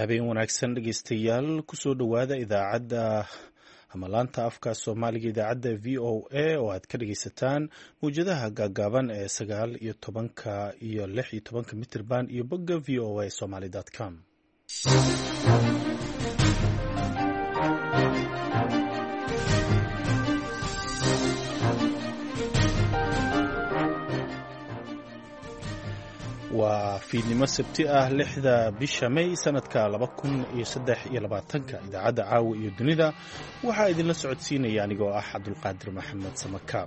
habeen wanaagsan dhegeystayaal kusoo dhowaada idaacadda ama laanta afka soomaaliga idaacadda v o a oo aad ka dhegeysataan mawjadaha gaagaaban ee 19 iyo 16 mitirban iyo bogga v o a somali.com. waa fiidnimo sabti ah 6 bisha May sanadka 2023 idaacadda caawa iyo dunida waxaa idinla socodsiinaya anigoo ah Cabdulqaadir Maxamed Samakaab.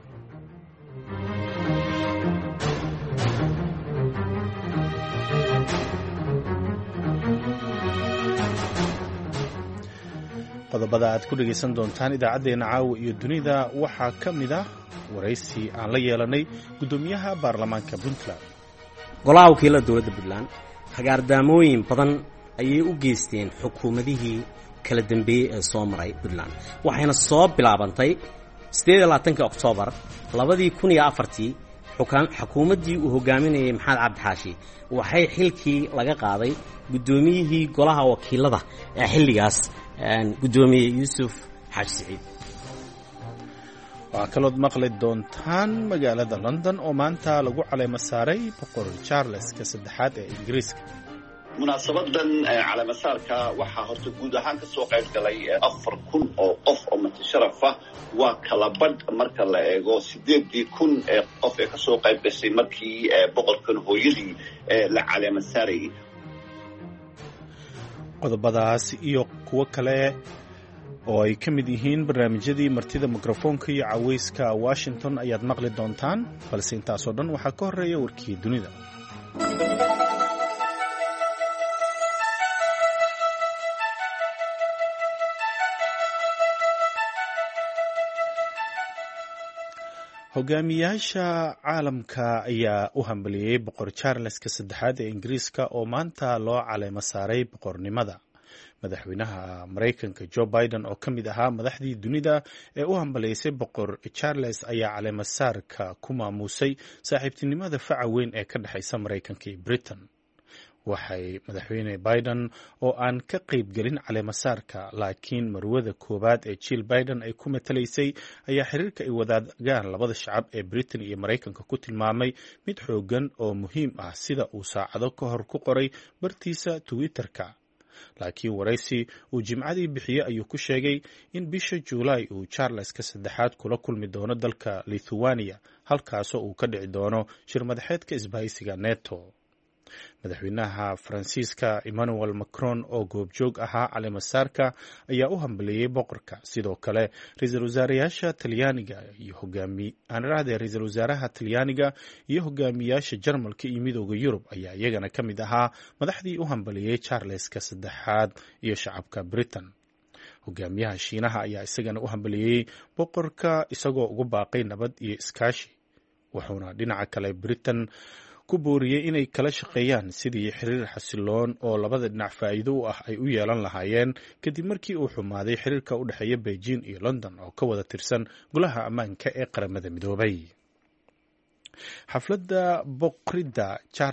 qodobada aad ku dhegeysan doontaan idaacadeena caawa iyo dunida waxaa ka mid ah waraysi aan la yeelanay gudoomiyaha baarlamaanka Puntland. golaha wakiilada dowladda Puntland hagaardaamooyin badan ayay u geysteen xukuumadihii kala dambeeyey ee soo maray Puntland waxayna soo bilaabantay 28 Oktoobar 2004 xukuumaddii uu hogaaminayay Maxamed Cabdi Xaashi waxay xilkii laga qaaday gudoomiyihii golaha wakiilada ee xilligaas gudoomiye Yuusuf Xaaji Siciid. waxaa kalood maqli doontaan magaalada London oo maanta lagu caleemo saaray boqor Charles ka saddexaad ee Ingiriiska. munaasabadan caleemo saarka waxaa horta guud ahaan ka soo qayb galay 4,000 oo qof oo mutasharraf ah waa kala badh marka la eego 8,000 ee qof ee ka soo qayb gashay markii boqorkan hooyadii la caleemo saaray. qodobadaas iyo kuwo kale oo ay ka mid yihiin barnaamijyadii martida mikrofoonka iyo cawayska Washington ayaad maqli doontaan, balse intaasoo dhan waxaa ka horeeya warkii dunida. hogaamiyaasha caalamka ayaa u hambaliyey boqor Charles ka saddexaad ee Ingiriiska oo maanta loo caleemo saaray boqornimada. madaxweynaha Mareykanka Joe Biden oo ka mid ahaa madaxdii dunida ee u hambaleysay boqor Charles ayaa caleemo saarka ku maamusay saaxiibtinimada faca weyn ee ka dhexaysa Mareykanka iyo Britain. waxay madaxweyne Biden oo aan ka qayb gelin caleemo saarka laakiin marwada koowaad ee Jill Biden ay ku matalaysay ayaa xiriirka ay wadaagaan labada shacab ee Britain iyo Mareykanka ku tilmaamay mid xoogan oo muhiim ah sida uu saacado ka hor ku qoray bartiisa Twitter-ka. laakiin waraysi uu jimcadii bixiyey ayuu ku sheegay in bisha Juulaay uu Charles ka saddexaad kula kulmi doono dalka Lithuania halkaasoo uu ka dhici doono shir madaxeedka isbahaysiga NATO. madaxweynaha Faransiiska Emmanuel Macron oo goobjoog ahaa caleemo saarka ayaa u hambaleeyey boqorka. sidoo kale ra'iisul wasaaraha Talyaaniga iyo hogaamiyaasha Jarmalka iyo Midowga Yurub ayaa iyagana ka mid ahaa madaxdii u hambaleeyey Charles ka saddexaad iyo shacabka Britain. hogaamiyaha Shiinaha ayaa isagana u hambaleeyey boqorka isagoo ugu baaqay nabad iyo iskaashi, wuxuuna dhinaca kale Britain ku booriyey inay kala shaqeeyaan sidii xiriir xasiloon oo labada dhinac faa'iido u ah ay u yeelan lahaayeen kadib markii uu xumaaday xiriirka u dhexeeya Beijing iyo London oo ka wada tirsan golaha ammaanka ee qaramada midoobay. xafladda boqorida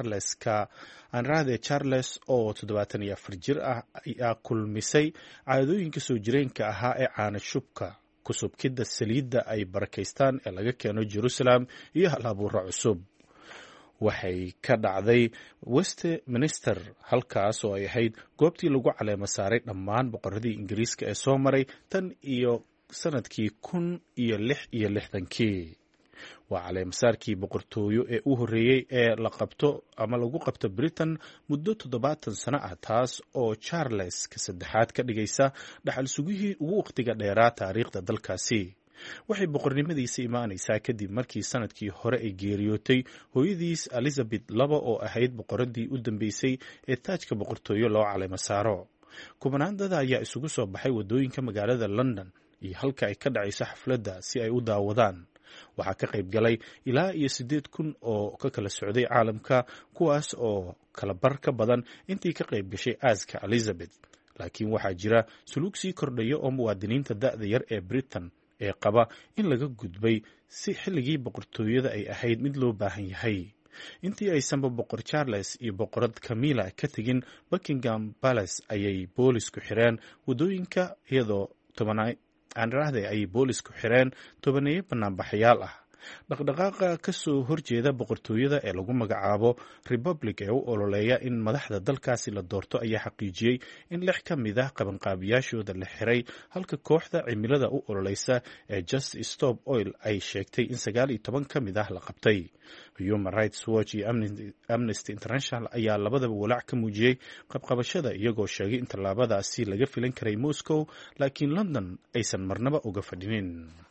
Charles oo 74 jir ah ayaa kulmisay caadooyinka soo jireenka ahaa ee caana shubka, kusubkidda saliidda ay barakaystaan ee laga keeno Jerusalem iyo hal-abuuro cusub. waxay ka dhacday Westminster halkaas oo ay ahayd goobtii lagu caleemo saaray dhammaan boqoradii Ingiriiska ee soo maray tan iyo sanadkii 1066. waa caleemo saarkii boqortooyo ee u horeeyey ee lagu qabto Britain muddo 70 sano ah, taas oo Charles ka saddexaad ka dhigaysa dhaxal sugihii ugu waqtiga dheeraa taariikhda dalkaasi. waxay boqornimadiisa imaanaysaa kadib markii sanadkii hore ay geeriyootay hooyadiis Elizabeth II oo ahayd boqoradii u dambeysay ee taajka boqortooyo loo caleemo saaro. kumanaan dad ayaa isugu soo baxay wadooyinka magaalada London iyo halka ay ka dhacayso xafladda si ay u daawadaan. waxaa ka qayb galay ilaa iyo 8,000 oo ka kala socday caalamka, kuwaas oo kala bar ka badan intii ka qayb gashay aaska Elizabeth. laakiin waxaa jira suluug sii kordhaya oo muwaadiniinta da'da yar ee Britain ee qaba in laga gudbay si xilligii boqortooyada ay ahayd mid loo baahan yahay. intii aysanba boqor charles iyo boqorad camilla ka tegin buckingham palace ayay boolisku xireen wadooyinka iyadoo ayay boolisku xireen tobaneeyo banaanbaxayaal ah. dhaqdhaqaaqa ka soo horjeeda boqortooyada ee lagu magacaabo republic ee u ololeeya in madaxda dalkaasi la doorto ayaa xaqiijiyey in 6 ka mid ah qabanqaabiyaashooda la xiray halka kooxda cimilada u ololeysa ee Just Stop Oil ay sheegtay in 19 ka mid ah la qabtay. Human Rights Watch iyo Amnesty International ayaa labadaba walaac ka muujiyey qabqabashada iyagoo sheegay in tallaabadaasi laga filan karay Moscow laakiin London aysan marnaba uga fadhinin.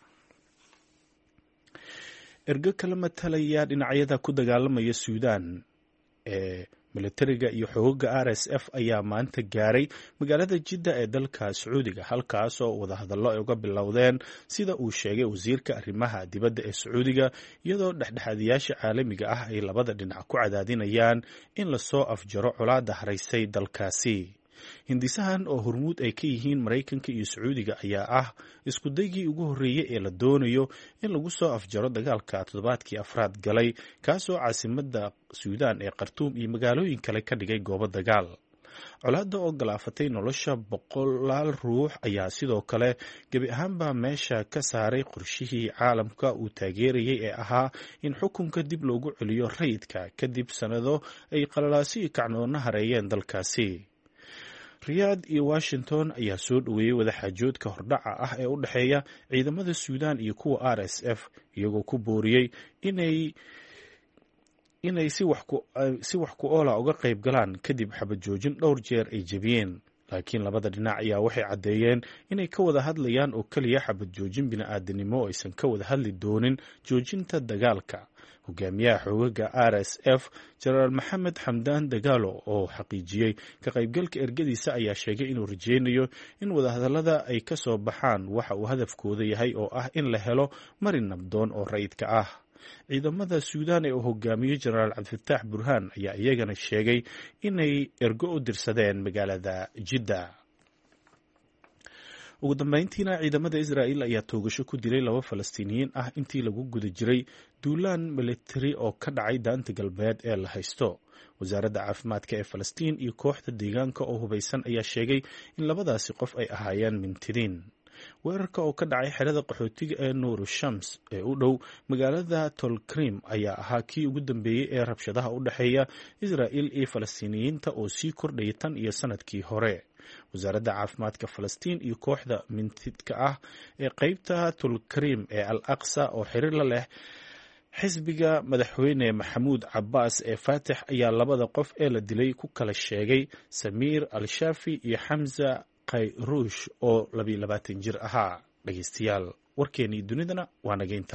ergo kala matalaya dhinacyada ku dagaalamaya Suudaan ee militariga iyo xoogga RSF ayaa maanta gaaray magaalada Jidda ee dalka Sacuudiga halkaas oo wadahadallo ay uga bilowdeen sida uu sheegay wasiirka arrimaha dibadda ee Sacuudiga iyadoo dhexdhexaadiyaasha caalamiga ah ay labada dhinac ku cadaadinayaan in la soo afjaro colaadda haraysay dalkaasi. hindisahan oo hormuud ay ka yihiin Mareykanka iyo Sacuudiga ayaa ah isku daygii ugu horreeyay ee la doonayo in lagu soo afjaro dagaalka toddobaadkii afraad galay kaasoo caasimadda Suudaan ee Khartoum iyo magaalooyin kale ka dhigay goobo dagaal. colaadda oo galaafatay nolosha boqolaal ruux ayaa sidoo kale gebi ahaanba meesha ka saaray qorshihii caalamka uu taageerayay ee ahaa in xukunka dib loogu celiyo rayidka kadib sanado ay qalalaasi iyo kacdoonno hareeyeen dalkaasi. Riyadh iyo Washington ayaa soo dhaweeyay wadaxaajoodka hordhaca ah ee u dhexeeya ciidamada Suudaan iyo kuwa RSF iyagoo ku booriyay inay si wax ku oola uga qayb galaan kadib xabad joojin dhowr jeer ay jebiyeen. laakiin labada dhinac ayaa waxay caddeeyeen inay ka wada hadlayaan oo kaliya xabad joojin bini'aadanimo oo aysan ka wada hadli doonin joojinta dagaalka. hogaamiyaha xoogaga RSF Generaal Maxamed Xamdaan Dagaalo oo xaqiijiyey ka qaybgalka ergadiisa ayaa sheegay inuu rajeynayo in wadahadallada ay ka soo baxaan waxa uu hadafkooda yahay oo ah in la helo marin nabdoon oo rayidka ah. ciidamada Suudaan ee uu hogaamiyo Generaal Cabdifatax Burhaan ayaa iyagana sheegay inay ergo u dirsadeen magaalada Jidda. ugu dambeyntiina ciidamada Israa'iil ayaa toogasho ku dilay 2 Falastiiniyiin ah intii lagu guda jiray duulaan militari oo ka dhacay daanta galbeed ee la haysto. wasaaradda caafimaadka ee Falastiin iyo kooxda deegaanka oo hubeysan ayaa sheegay in labadaasi qof ay ahaayeen mintidiin. weerarka oo ka dhacay xerada qaxootiga ee Nuur Shams ee u dhow magaalada Tolkrim ayaa ahaa kii ugu dambeeyay ee rabshadaha u dhaxeeya Israa'iil iyo Falastiiniyiinta oo sii kordhayay tan iyo sanadkii hore. wasaaradda caafimaadka Falastiin iyo kooxda mintidka ah ee qaybta Tolkrim ee Al-Aqsa oo xiriir la leh xisbiga madaxweyne Maxamuud Cabbaas ee Fatah ayaa labada qof ee la dilay ku kala sheegay Samiir Al-Shafi iyo Hamza Qayruush oo 22 jir ahaa. dhageystayaal warkeenii dunidana waa nageynta.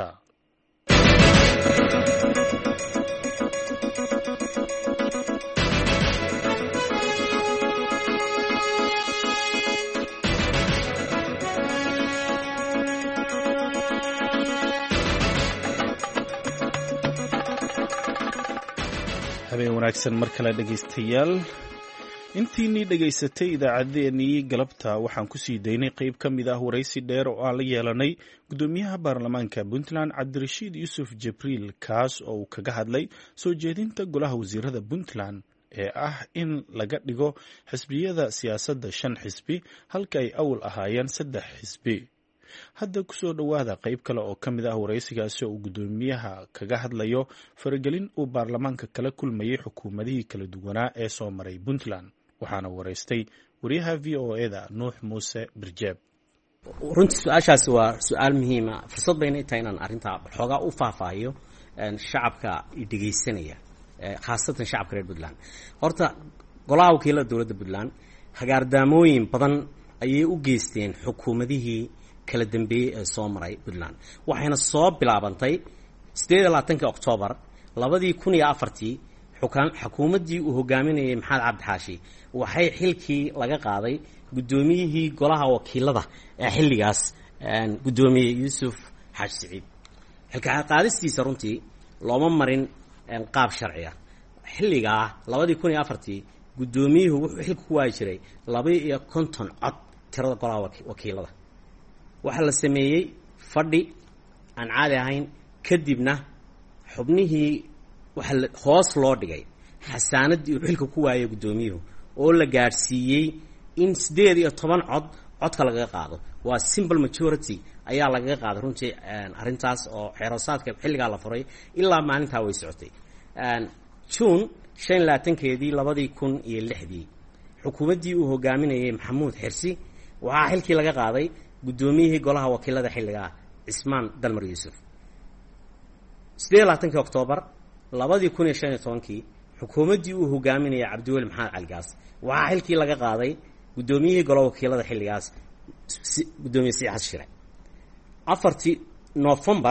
habeen wanaagsan mar kale dhageystayaal. intiinii dhegaysatay idaacaddeenii galabta waxaan ku sii daynay qayb ka mid ah waraysi dheer oo aan la yeelanay guddoomiyaha baarlamaanka Puntland Cabdirashiid Yuusuf Jibriil kaas oo uu kaga hadlay soo jeedinta golaha wasiirada Puntland ee ah in laga dhigo xisbiyada siyaasadda 5 xisbi halka ay awal ahaayeen 3 xisbi. hadda ku soo dhawaada qayb kale oo ka mid ah waraysigaasi oo guddoomiyaha kaga hadlayo faragelin uu baarlamaanka kala kulmayay xukuumadihii kala duwanaa ee soo maray Puntland. waxaana waraystay wariyaha VOA-da Nuux Muuse Birjeeb. runtii su-aashaasi waa su-aal muhiima. fursad bayna tahay inaan arrintaa xoogaa u faahfaahiyo shacabka dhegeysanaya khaasatan shacabka reer Puntland. horta golaha wakiilada dowladda Puntland hagaardaamooyin badan ayay u geysteen xukuumadihii kala dambeeyay ee soo maray Puntland. waxayna soo bilaabantay 28 Oktoobar 2004 xukuumaddii uu hogaaminayay Maxamed Cabdi Xaashi waxay xilkii laga qaaday guddoomiyihii golaha wakiilada ee xilligaas guddoomiye Yuusuf Xaaji Siciid. xilka qaadistiisa runtii looma marin qaab sharci ah. xilligaa 2004 guddoomiyuhu wuxuu xilka ku waayi jiray 52 cod tirada golaha wakiilada. waxaa la sameeyey fadhi aan caadi ahayn kadibna xubnihii waxaa hoos loo dhigay xasaanaddii uu xilka ku waayay guddoomiyuhu oo la gaadhsiiyey in 18 codka lagaga qaado. waa simple majority ayaa lagaga qaaday runtii arrintaas oo xeerosaadka xilligaa la furay ilaa maalintaa way socotay. June 25keedii 2006 xukuumaddii uu hogaaminayay Maxamuud Xirsi waxaa xilkii laga qaaday guddoomiyihii golaha wakiilada xilligaa Cismaan Dalmar Yuusuf. 28 Oktoobar 2015 xukuumaddii uu hogaaminayay Cabdiweli Maxamed Cali Gaas waxaa xilkii laga qaaday guddoomiyihii golaha wakiilada xilligaas gudoomiye Siciid Xasan Shire. 4 November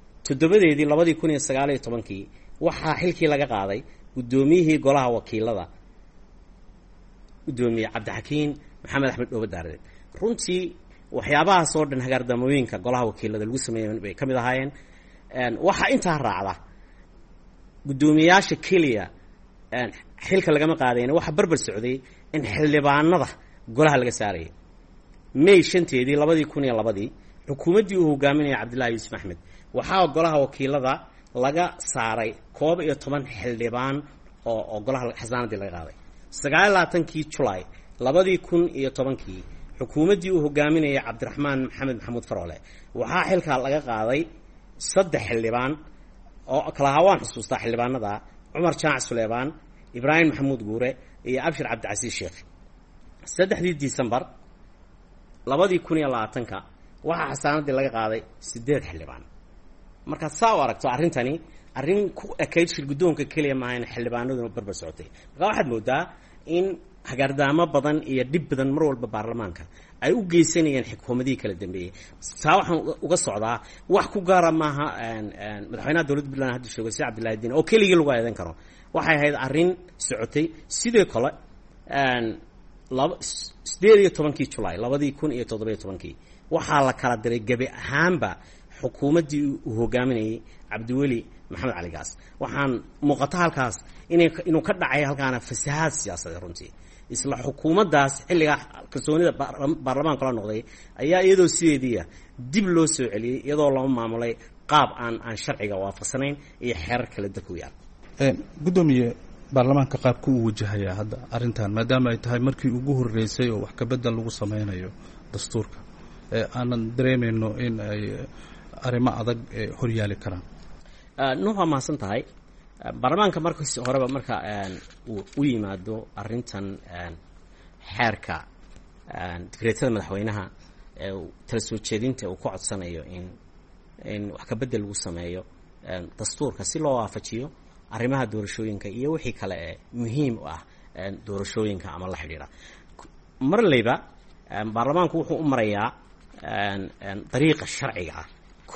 2019 waxaa xilkii laga qaaday guddoomiyihii golaha wakiilada gudoomiye Cabdixakiin Maxamed Axmed Dhoobadaare. runtii waxyaabahaas oo dhan hagaardamooyinka golaha wakiilada lagu sameeyay bay kamid ahaayeen. waxa intaa raacda gudoomiyaasha kaliya xilka lagama qaadayna waxa barbar socday in xildhibaanada golaha laga saaray. May 5teedii 2002 xukuumaddii uu hogaaminayay Cabdullaahi Yuusuf Axmed waxaa golaha wakiilada laga saaray 11 xildhibaan oo golaha xasaanadii laga qaaday. 29 July 2010 xukuumaddii uu hogaaminayay Cabdiraxmaan Maxamed Maxamuud Faroole waxaa xilka laga qaaday 3 xildhibaan oo kala hawaan xusuusta xildhibaanada Cumar Jaac Suleebaan, Ibraahim Maxamuud Guure iyo Abshir Cabdicasiis Sheekh. 3 December 2020 waxaa xasaanadii laga qaaday 8 xildhibaan. marka saa u aragto arrintani arrin ku ekayd shir guddoonka kaliya maahan xildhibaanadu barbar socotay. marka waxaad moodaa in hagaardaamo badan iyo dhib badan mar walba baarlamaanka ay u geysanayeen xukuumadihii kala dambeeyay. saa waxaan uga socdaa wax ku gaara maaha madaxweynaha dowladda Puntland hadda sheegay Siciid Cabdullaahi Diin oo keligii lagu eedan karo. waxay ahayd arrin socotay. sidoo kale 18 July 2017 waxaa la kala diray gabi ahaanba xukuumaddii uu hogaaminayay Cabdiweli Maxamed Cali Gaas. waxaan muuqata halkaas inuu ka dhacay halkaana fasahaad siyaasadeed runtii. isla xukuumaddaas xilliga kalsoonida baarlamaanka la noqday ayaa iyadoo sideedii dib loo soo celiyay iyadoo loo maamulay qaab aan sharciga waafaqsanayn iyo xeerar kala dalku yaal. gudoomiye baarlamaanka qaabku uu wajahaya hadda arrintan maadaama ay tahay markii ugu horeysay oo wax ka bedel lagu sameynayo dastuurka aanan dareemayno in ay arrimo adag horyaali karaan. waa mahadsan tahay. baarlamaanka markii horeba marka uu u yimaado arrintan xeerka digreetada madaxweynaha tala soo jeedinta uu ku codsanayo in wax ka bedel lagu sameeyo dastuurka si loo waafajiyo arrimaha doorashooyinka iyo wixii kale ee muhiim u ah doorashooyinka ama la xidhiidha. marlayba baarlamaanku wuxuu u marayaa dariiqa sharciga ah.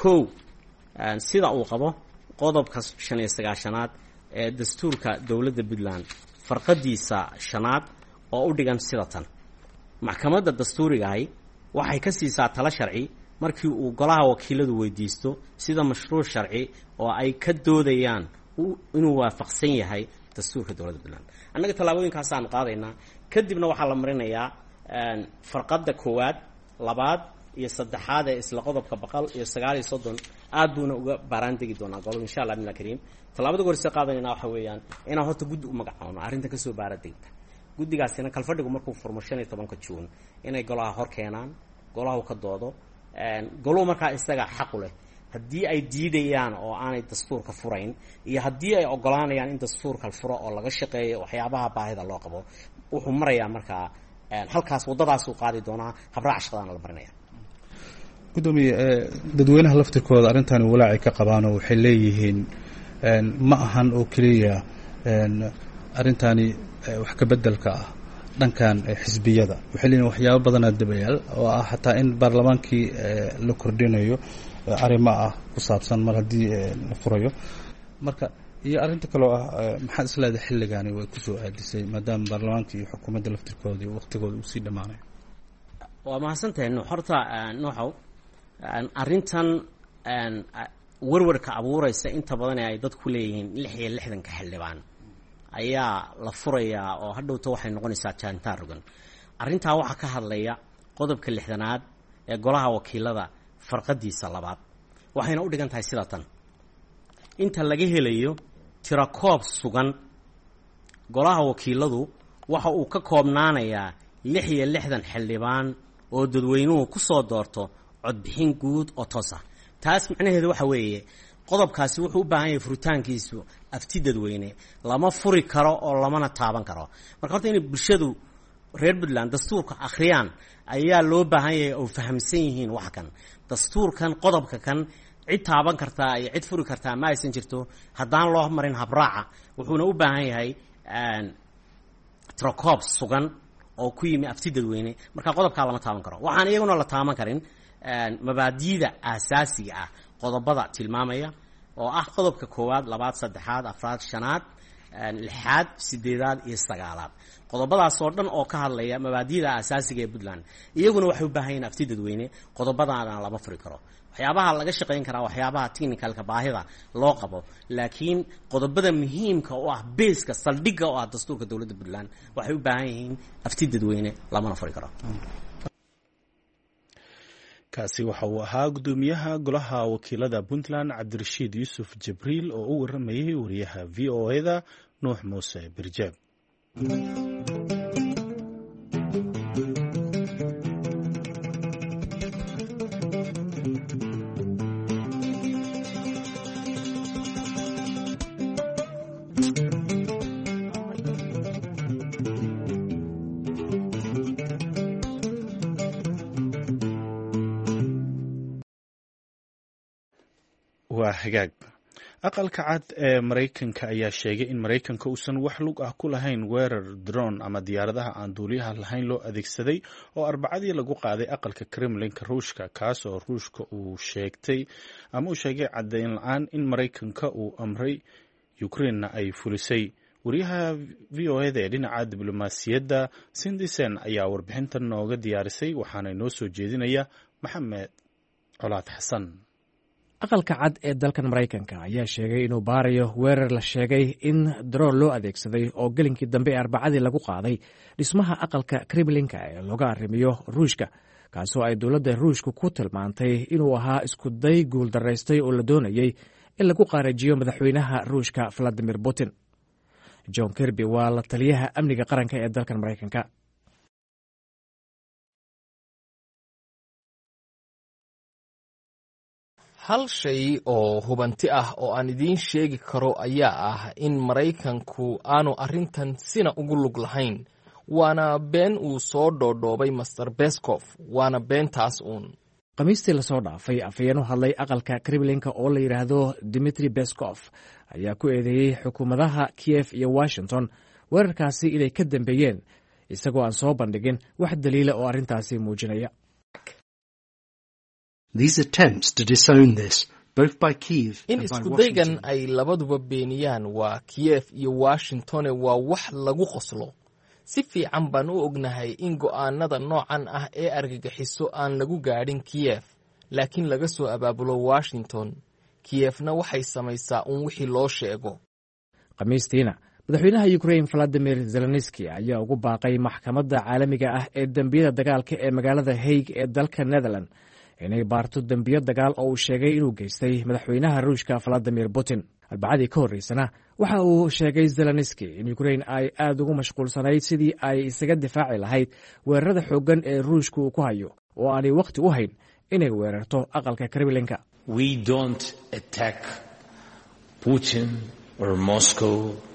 sida uu qabo qodobka 59aad ee dastuurka dowladda Puntland farqadiisa 5aad oo u dhigan sida tan: maxkamadda dastuuriga ahi waxay ka siisaa talo sharci markii uu golaha wakiiladu weydiisto sida mashruuc sharci oo ay ka doodayaan inuu waafaqsan yahay dastuurka dowladda Puntland. annaga tallaabooyinkaas aan qaadaynaa. kadibna waxaa la marinayaa farqadda 1aad 2aad iyo 3aad ee isla qodobka 139 aad buuna uga baaraan degi doonaa golaha insha Allah bismillaahi kariim. tallaabada goorse qaadanayna waxa weeyaan inaan horta guddi u magacaawno arrinta ka soo baara degta. guddigaasina kalfadhigu markuu furmo 15 June inay golaha hor keenaan, golaha ka doodo. goluhu markaa isaga xaq u leh haddii ay diidayaan oo aanay dastuurka furayn iyo haddii ay ogolaanayaan in dastuurka furo oo laga shaqeeyo waxyaabaha baahida loo qabo wuxuu marayaa markaa halkaas wadadaas uu qaadi doonaa habraac shaqadana la barinaya. gudoomiye dadweynaha laftirkooda arrintan walaac ay ka qabaan oo waxay leeyihiin ma ahan oo kaliya arrintani wax ka bedelka ah dhankan xisbiyada. waxay leeyihiin waxyaabo badan dabayaal oo ah xataa in baarlamaankii la kordhinayo arrimo ah ku saabsan mar haddii la furayo. marka iyo arrinta kale oo ah maxaa isleedahay xilligaani way ku soo aadisay maadaama baarlamaanka iyo xukuumadda laftirkooda iyo waqtigooda uu sii dhamaanayo. waa mahadsantahay horta nooxow arrintan warwarka abuuraysa inta badan ay dadku leeyihiin 66 xildhibaan ayaa la furayaa oo hadhowto waxay noqonaysaa jaantaar rogan. arrintaa waxaa ka hadlaya qodobka 60aad ee golaha wakiilada farqadiisa 2aad waxayna u dhigan tahay sida tan: inta laga helayo tirakoob sugan golaha wakiiladu waxa uu ka koobnaanayaa 66 xildhibaan oo dadweynuhu ku soo doorto codbixin guud oo toos ah. taas macnaheedu waxa weeye qodobkaasi wuxuu u baahan yahay furitaankiisu afti dadweyne lama furi karo oo lamana taaban karo. marka horta inay bulshadu reer Puntland dastuurka akhriyaan ayaa loo baahan yahay oo fahamsan yihiin wax kan. dastuurkan qodobka kan cid taaban kartaa iyo cid furi kartaa ma aysan jirto haddaan loo marin habraaca. wuxuuna u baahan yahay tirakoob sugan oo ku yimi afti dadweyne. marka qodobkaa lama taaban karo. waxaan iyaguna la taaban karin mabaadi'da aasaasiga ah qodobada tilmaamaya oo ah qodobka 1, 2, 3, 4, 5, 6, 8 iyo 9. qodobadaas oo dhan oo ka hadlaya mabaadi'da aasaasiga ee Puntland iyaguna waxay u baahan yihiin afti dadweyne. qodobadaana lama furi karo. waxyaabaha laga shaqayn karaa waxyaabaha technicalka baahida loo qabo, laakiin qodobada muhiimka oo ah beeska saldhigga oo ah dastuurka dawladda Puntland waxay u baahan yihiin afti dadweyne lamana furi karo. kaasi waxa uu ahaa gudoomiyaha golaha wakiilada Puntland Cabdirashiid Yuusuf Jibriil oo u waramayay wariyaha VOA-da Nuux Muuse Birjeeb. waa hagaag. aqalka cad ee Mareykanka ayaa sheegay in Mareykanka uusan wax lug ah ku lahayn weerar drone ama diyaaradaha aan duuliyaha lahayn loo adeegsaday oo Arbacadii lagu qaaday aqalka Kremlinka Ruushka, kaas oo Ruushka uu sheegay caddayn la'aan in Mareykanka uu amray Ukraine ay fulisay. wariyaha VOA-da ee dhinaca diblomaasiyadda Cindy Sen ayaa warbixintan nooga diyaarisay, waxaana noo soo jeedinaya Maxamed Colaad Xasan. aqalka cad ee dalkan Mareykanka ayaa sheegay inuu baarayo weerar la sheegay in drone loo adeegsaday oo gelinkii dambe ee Arbacadii lagu qaaday dhismaha aqalka Kremlinka ee looga arrimiyo Ruushka, kaasoo ay dowladda Ruushku ku tilmaantay inuu ahaa isku day guul daraystay oo la doonayay in lagu qaarajiyo madaxweynaha Ruushka Vladimir Putin. John Kirby waa la taliyaha amniga qaranka ee dalkan Mareykanka. hal shay oo hubanti ah oo aan idiin sheegi karo ayaa ah in Maraykanku aanu arrintan sina ugu lug lahayn. waana been uu soo dhoodhoobay Master Peskov. waana beentaas uun. Khamiistii la soo dhaafay afhayeen u hadlay aqalka Kremlinka oo la yidhaahdo Dmitry Peskov ayaa ku eedeeyey xukuumadaha Kiev iyo Washington weerarkaasi inay ka dambeeyeen, isagoo aan soo bandhigin wax daliila oo arrintaasi muujinaya. in iskudaygan ay labaduba beeniyaan waa Kiev iyo Washington waa wax lagu qoslo. si fiican baan u ognahay in go'aanada noocan ah ee argagixiso aan lagu gaadhin Kiev, laakiin laga soo abaabulo Washington. Kievna waxay samaysaa wixii loo sheego. Khamiistiina madaxweynaha Ukraine Volodymyr Zelensky ayaa ugu baaqay maxkamadda caalamiga ah ee dambiyada dagaalka ee magaalada Hague ee dalka Netherlands inay baarto dambiyo dagaal oo uu sheegay inuu geystay madaxweynaha Ruushka Vladimir Putin. Arbacadii ka horreysana waxa uu sheegay Zelensky in Ukraine ay aad ugu mashquulsanayd sidii ay isaga difaaci lahayd weerarada xooggan ee Ruushku uu ku hayo oo aanay waqti u hayn inay weerarto aqalka Kremlinka. We don't attack Putin or Moscow.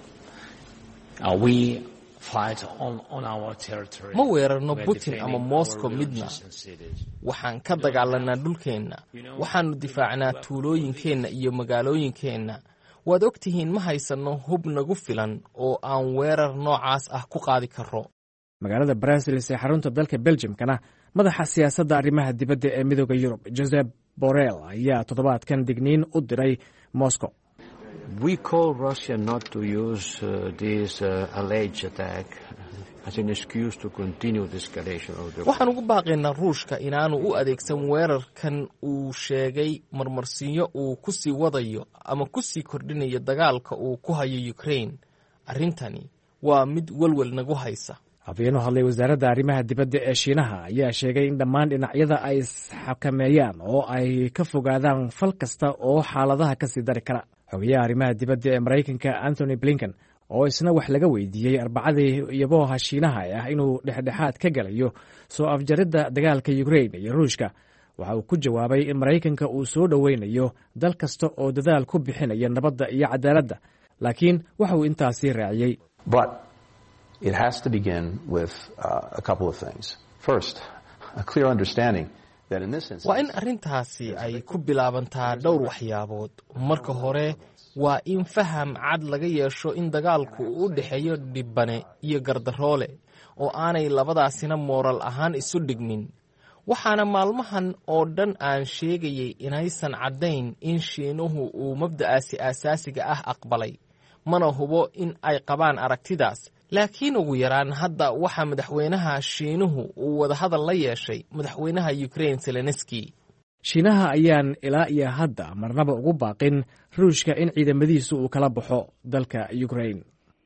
We fight on our territory. ma weerarno Putin ama Moscow midna. waxaan ka dagaalanaa dhulkeenna. waxaanu difaacnaa tuulooyinkeenna iyo magaalooyinkeenna. waad ogtihiin ma haysanno hub nagu filan oo aan weerar noocaas ah ku qaadi karro. magaalada Brussels ee xarunta dalka Belgiumkana madaxa siyaasadda arrimaha dibadda ee midowga Yurub Josep Borrell ayaa toddobaadkan digniin u diray Moscow. We call Russia not to use this alleged attack as an excuse to continue the escalation of the war. waxaan ugu baaqaynaa Ruushka inaanu u adeegsan weerarkan uu sheegay marmarsiinyo uu ku sii wadayo ama ku sii kordhinayo dagaalka uu ku hayo Ukraine. arrintani waa mid walwal nagu haysa. Afhayeen u hadlay wasaaradda arrimaha dibadda ee Shiinaha ayaa sheegay in dhammaan dhinacyada ay isxakameeyaan oo ay ka fogaadaan fal kasta oo xaaladaha ka sii dari kara. xogayaha arrimaha dibadda ee maraykanka Anthony Blinken oo isna wax laga weydiiyey Arbacadii iyagoo Shiinaha ah inuu dhexdhexaad ka galayo soo afjaridda dagaalka Ukraine iyo Ruushka, waxa uu ku jawaabay in Maraykanka uu soo dhoweynayo dal kasta oo dadaal ku bixinaya nabadda iyo cadaaladda, laakiin waxa uu intaasi raaciyey. But it has to begin with a couple of things. First, a clear understanding that in this instance, waa in arrintaasi ay ku bilaabantaa dhowr waxyaabood. Marka hore, waa in faham cad laga yeesho in dagaalku uu u dhexeeyo dhibane iyo gardaroole, oo aanay labadaasina mooral ahaan isu dhigmin. waxaana maalmahan oo dhan aan sheegayay inaysan caddayn in Shiinuhu uu mabda'aasi aasaasiga ah aqbalay, mana hubo in ay qabaan aragtidaas. laakiin ugu yaraan hadda waxaa madaxweynaha Shiinuhu uu wadahadal la yeeshay madaxweynaha Ukraine Zelensky. Shiinaha ayaan ilaa iyo hadda marnaba ugu baaqin Ruushka in ciidamadiisu uu kala baxo dalka Ukraine.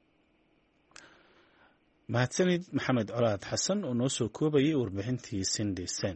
mahadsanid Maxamed Colaad Xasan oo noo soo koobayay warbixintii Cindy Sen.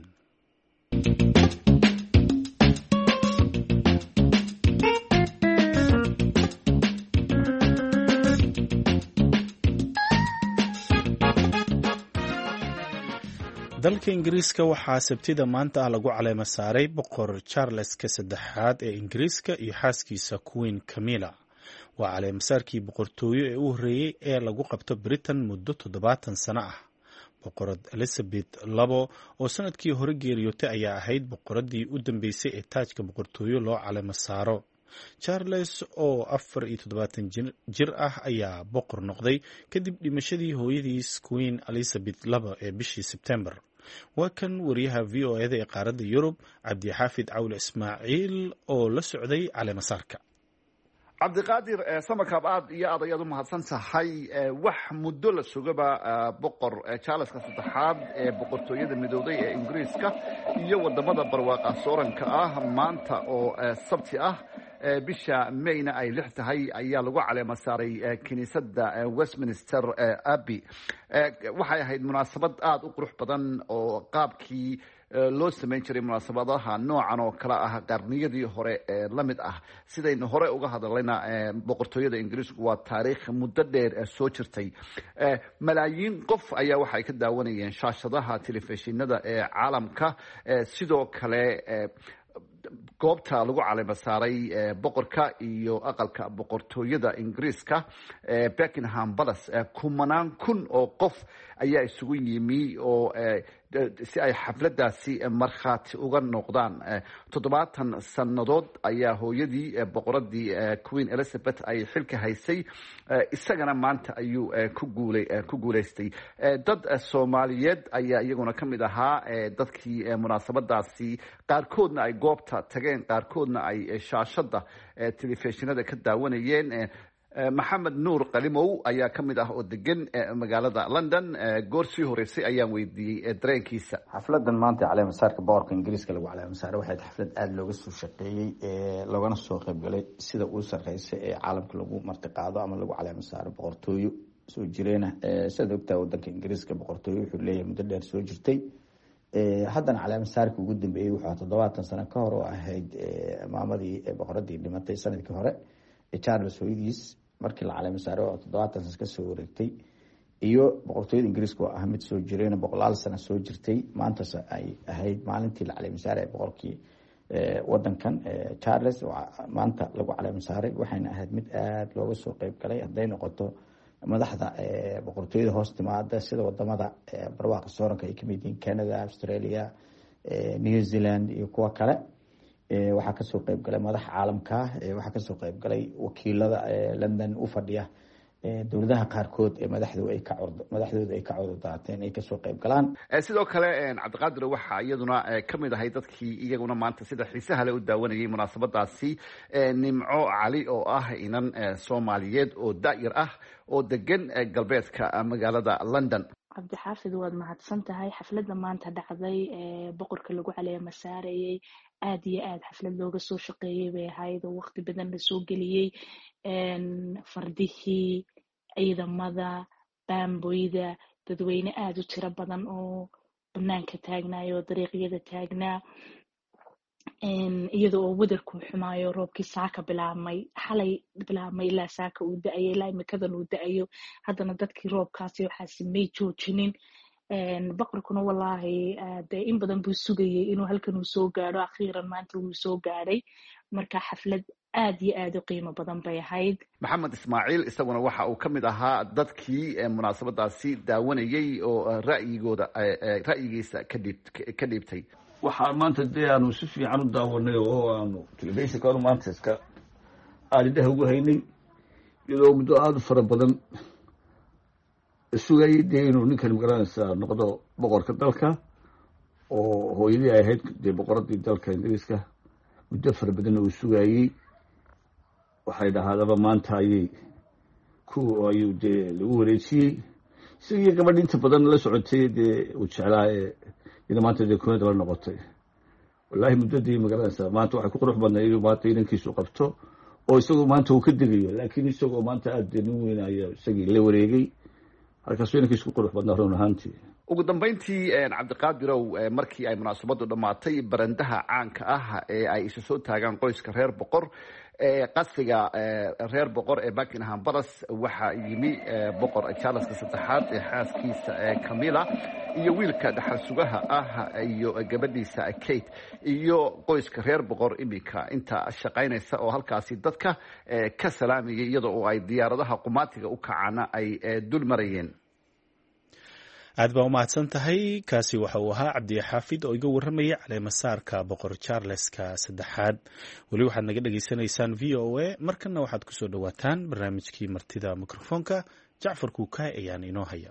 dalka Ingiriiska waxaa sabtida maanta lagu caleema saaray boqor Charles-ka saddexaad ee Ingiriiska iyo xaaskiisa Queen Camilla. waa caleemasaarkii boqortooyo ee u horreeyey ee lagu qabto Britain muddo 70 sano ah. boqorad Elizabeth II oo sanadkii hore geeriyootay ayaa ahayd boqoradii u dambeysay ee taajka boqortooyo loo caleema saaro. Charles oo 74 jir ah ayaa boqor noqday kadib dhimashadii hooyadiis Queen Elizabeth II ee bishii Sebtembar. waa kan wariyaha VOA-da ee qaaradda Yurub Cabdixaafid Cawle Ismaaciil oo la socday caleemasaarka. cabdiqaadir samakaab aad iyo aad ayaad u mahadsan tahay. wax muddo la sugaba boqor Charleska saddexaad ee boqortooyada midowday ee Ingiriiska iyo wadamada barwaaqa sooranka ah maanta oo sabti ah bisha Mayna ay 6 tahay ayaa lagu caleema saaray kiniisadda Westminster Abbey. waxay ahayd munaasabad aad u qurux badan oo qaabkii loo sameyn jiray munaasabadaha noocan oo kala ah qarniyadii hore la mid ah. sidaynu hore uga hadlayna boqortooyada Ingiriisku waa taariikh muddo dheer soo jirtay. malaayiin qof ayaa waxay ka daawanayeen shaashadaha telefishinada ee caalamka. sidoo kale goobta lagu caleema saaray boqorka iyo aqalka boqortooyada Ingiriiska Buckingham Palace kumanaan kun oo qof ayaa isugu yimi oo si ay xafladaasi markhaati uga noqdaan. 70 sannadood ayaa hooyadii boqoradii Queen Elizabeth ay xilka haysay, isagana maanta ayuu ku guuleystay. dad Soomaaliyeed ayaa iyaguna ka mid ahaa dadkii munaasabadaasi qaarkoodna ay goobta tageen, qaarkoodna ay shaashada telefishinada ka daawanayeen. maxamed nuur qalimow ayaa ka mid ah oo degan magaalada London. goor sii horeysay ayaan weydiiyey dareenkiisa. xafladan maanta caleemasaarka boqorka Ingiriiska lagu caleemasaaray waxay xaflad aad looga soo shaqeeyay loogana soo qayb galay sida uu sarreysay ee caalamka lagu martiqaado ama lagu caleemasaaro boqortooyo soo jireena. sida ogtaa wadanka Ingiriiska boqortooyo wuxuu leeyahay muddo dheer soo jirtay. haddana caleemasaarka ugu dambeeyay wuxuu 70 sano ka hor oo ahayd maamadii boqoradii dhimatay sanadkii hore Charles hooyadiis markii la caleema saaray oo 70 sano ka soo wareegtay. iyo boqortooyada Ingiriiska oo ah mid soo jireen 100 sano soo jirtay. maanta ay ahayd maalintii la caleema saaray boqorkii wadankan Charles maanta lagu caleema saaray. waxayna ahayd mid aad looga soo qayb galay hadday noqoto madaxda boqortooyada hoos timaada sida wadamada barwaaqa sooranka ay kamid yihiin Canada, Australia, New Zealand iyo kuwa kale. waxaa kasoo qayb galay madax caalamka. waxaa kasoo qayb galay wakiilada London u fadhiya dowladaha qaarkood ee madaxdooda ay ka cododaateen ay kasoo qayb galaan. sidoo kale cabdiqaadir waxaa iyaduna ka mid ahay dadkii iyaguna maanta sida xiisaha leh u daawanayay munaasabadaasi Nimco Cali oo ah inan Soomaaliyeed oo daa'ir ah oo degan galbeedka magaalada London. cabdixaafid waad mahadsan tahay. xafladda maanta dhacday boqorka lagu caleema saarayay aad iyo aad xaflad looga soo shaqeeyay bay ahayd oo waqti badan la soo geliyay. fardihii, ciidamada, baamboyda, dadweyne aad u tiro badan oo banaanka taagnaa oo dariiqyada taagnaa. iyada oo wadarku xumaayo roobkii saaka bilaabmay xalay bilaabmay ilaa saaka uu da-ayo ilaa imikadan uu da-ayo haddana dadkii roobkaasi waxaasi may joojinin boqorkuna wallaahi dee in badan buu sugayay inuu halkan uu soo gaadho akhiiran maanta wuu soo gaadhay marka xaflad aad iyo aad u qiimo badan bay ahayd. maxamed ismaaciil isaguna waxa uu ka mid ahaa dadkii munaasabadaasi daawanayay oo ra'yigiisa ka dhiibtay. waxaa maanta dee aanu si fiican u daawanay oo aanu telefishinka maanta iska aadidhaha ugu haynay iyadoo muddo aada u fara badan sugayay dee inuu ninkan magaranaysaa noqdo boqorka dalka oo hooyadii ay ahayd dee boqoradii dalka ingiriiska muddo fara badanna uu sugayey waxay dhahaadaba maanta ayuu dee lagu wareejiyey isagii gabadh inta badan la socotay dee uu jeclaa ina maanta dee kunada la noqotay wallaahi muddadii magaranaysaa maanta waxay ku qurux badnay inuu maanta inankiisu qabto oo isagoo maanta uu ka degayo laakiin isagoo maanta aada dee nin weynaya isagii la wareegay halkaasuu inankiisu ku qurux badnaa run ahaantii. ugu dambayntii cabdiqaadirow markii ay munaasabadu dhammaatay barandaha caanka ah ee ay isu soo taagaan qoyska reer boqor qasriga reer boqor ee buckingham palace waxaa yimi boqor charleska saddexaad ee xaaskiisa camilla iyo wiilka dhaxal sugaha ah iyo gabadhiisa kate iyo qoyska reer boqor iminka inta shaqaynaysa oo halkaasi dadka ka salaamayay iyada oo ay diyaaradaha qumaatiga u kacana ay dul marayeen. aad baa umahadsan tahay. kaasi waxa uu ahaa cabdixaafid oo iga warramayay caleemasaarka boqor charleska saddexaad. weli waxaad naga dhagaysanaysaan v o a markana waxaad kusoo dhawaataan barnaamijkii martida mikrofoonka jacfar kuukaay ayaan inoo haya.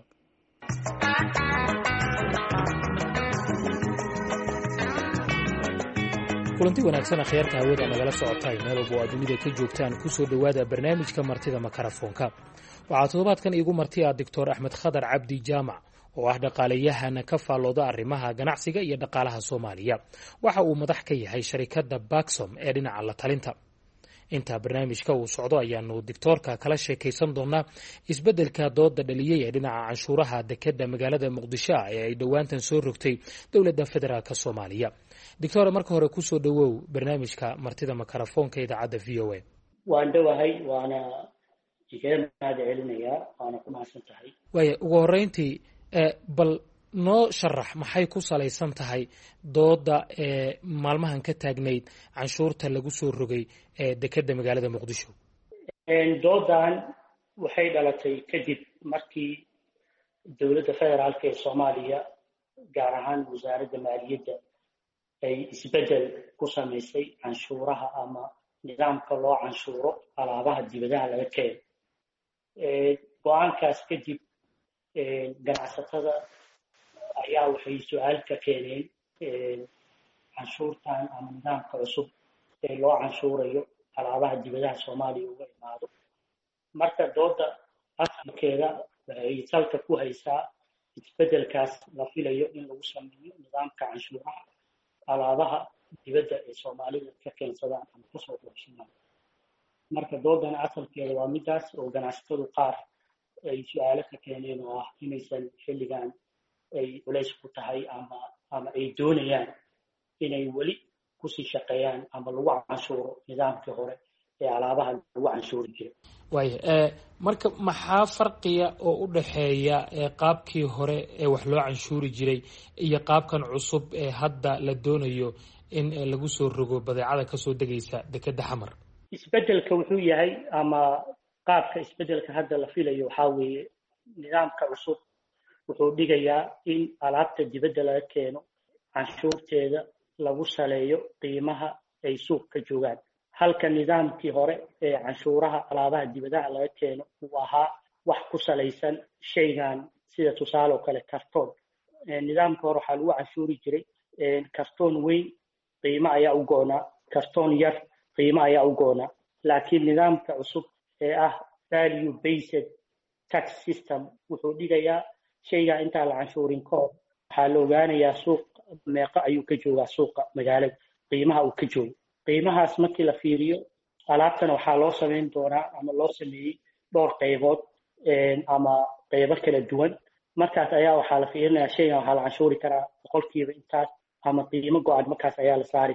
kulanti wanaagsan akhyaarta hawada nagala socotay meel walba oo aad dunida ka joogtaan kusoo dhowaada barnaamijka martida makarafoonka. waxaa toddobaadkan iigu marti ah doctor axmed khadar cabdi jaamac oo ah dhaqaaleyahana ka faallooda arrimaha ganacsiga iyo dhaqaalaha Soomaaliya. waxa uu madax ka yahay sharikadda Baxom ee dhinaca la talinta. inta barnaamijka uu socdo ayaanu doctorka kala sheekaysan doonaa isbeddelka dooda dhaliyay ee dhinaca canshuuraha dekedda magaalada Muqdisho ee ay dhowaantan soo rogtay dowladda federaalka Soomaaliya. doctor marka hore kusoo dhawow barnaamijka martida makarafoonka idaacadda VOA. waan dhawahay waana jigeenaad celinaya waana ku mahadsan tahay. waaya ugu horeyntii bal noo sharax maxay ku salaysan tahay dooda maalmahan ka taagnayd canshuurta lagu soo rogay dekedda magaalada Muqdisho. doodan waxay dhalatay kadib markii dowladda federaalka ee Soomaaliya gaar ahaan wasaaradda maaliyadda ay isbedel ku samaysay canshuuraha ama nidaamka loo canshuuro alaabaha dibadaha laga keeno. go-aankaas kadib ganacsatada ayaa waxay su-aal ka keeneen canshuurtan ama nidaamka cusub ee loo canshuurayo alaabaha dibadaha Soomaaliya uga imaado. marka dooda asalkeeda waxay salka ku haysaa isbedelkaas la filayo in lagu sameeyo nidaamka canshuuraha alaabaha dibadda ee Soomaalida ka keensadaan ama kusoo dhoofsadaan. marka doodan asalkeeda waa midaas oo ganacsatadu qaar ay su-aalo ka keeneen oo ah inaysan xilligan ay culays ku tahay ama ay doonayaan inay weli kusii shaqeeyaan ama lagu canshuuro nidaamkii hore ee alaabaha lagu canshuuri jiray. waaya marka maxaa farqiya oo u dhaxeeya qaabkii hore ee wax loo canshuuri jiray iyo qaabkan cusub ee hadda la doonayo in lagu soo rogo badeecada kasoo degaysa dekedda xamar? isbedelka wuxuu yahay ama qaabka isbedelka hadda la filayo waxaa weeye nidaamka cusub wuxuu dhigayaa in alaabta dibadda laga keeno canshuurteeda lagu saleeyo qiimaha ay suuq ka joogaan, halka nidaamkii hore ee canshuuraha alaabaha dibadaha laga keeno uu ahaa wax ku salaysan shaygan sida tusaale oo kale kartoon. nidaamka hore waxaa lagu canshuuri jiray kartoon weyn qiimo ayaa u go'naa, kartoon yar qiimo ayaa u go'naa. laakiin nidaamka cusub ee ah value based tax system wuxuu dhigayaa shayga intaan la canshuurin ka hor waxaa la ogaanayaa suuq meeqa ayuu ka joogaa suuqa magaalada, qiimaha uu ka joogo. qiimahaas markii la fiiriyo alaabtana waxaa loo samayn doonaa ama loo sameeyey dhowr qaybood ama qaybo kala duwan. markaas ayaa waxaa la fiirinayaa shaygan waxaa la canshuuri karaa boqolkiiba intaas ama qiimo go-an markaas ayaa la saari karaa.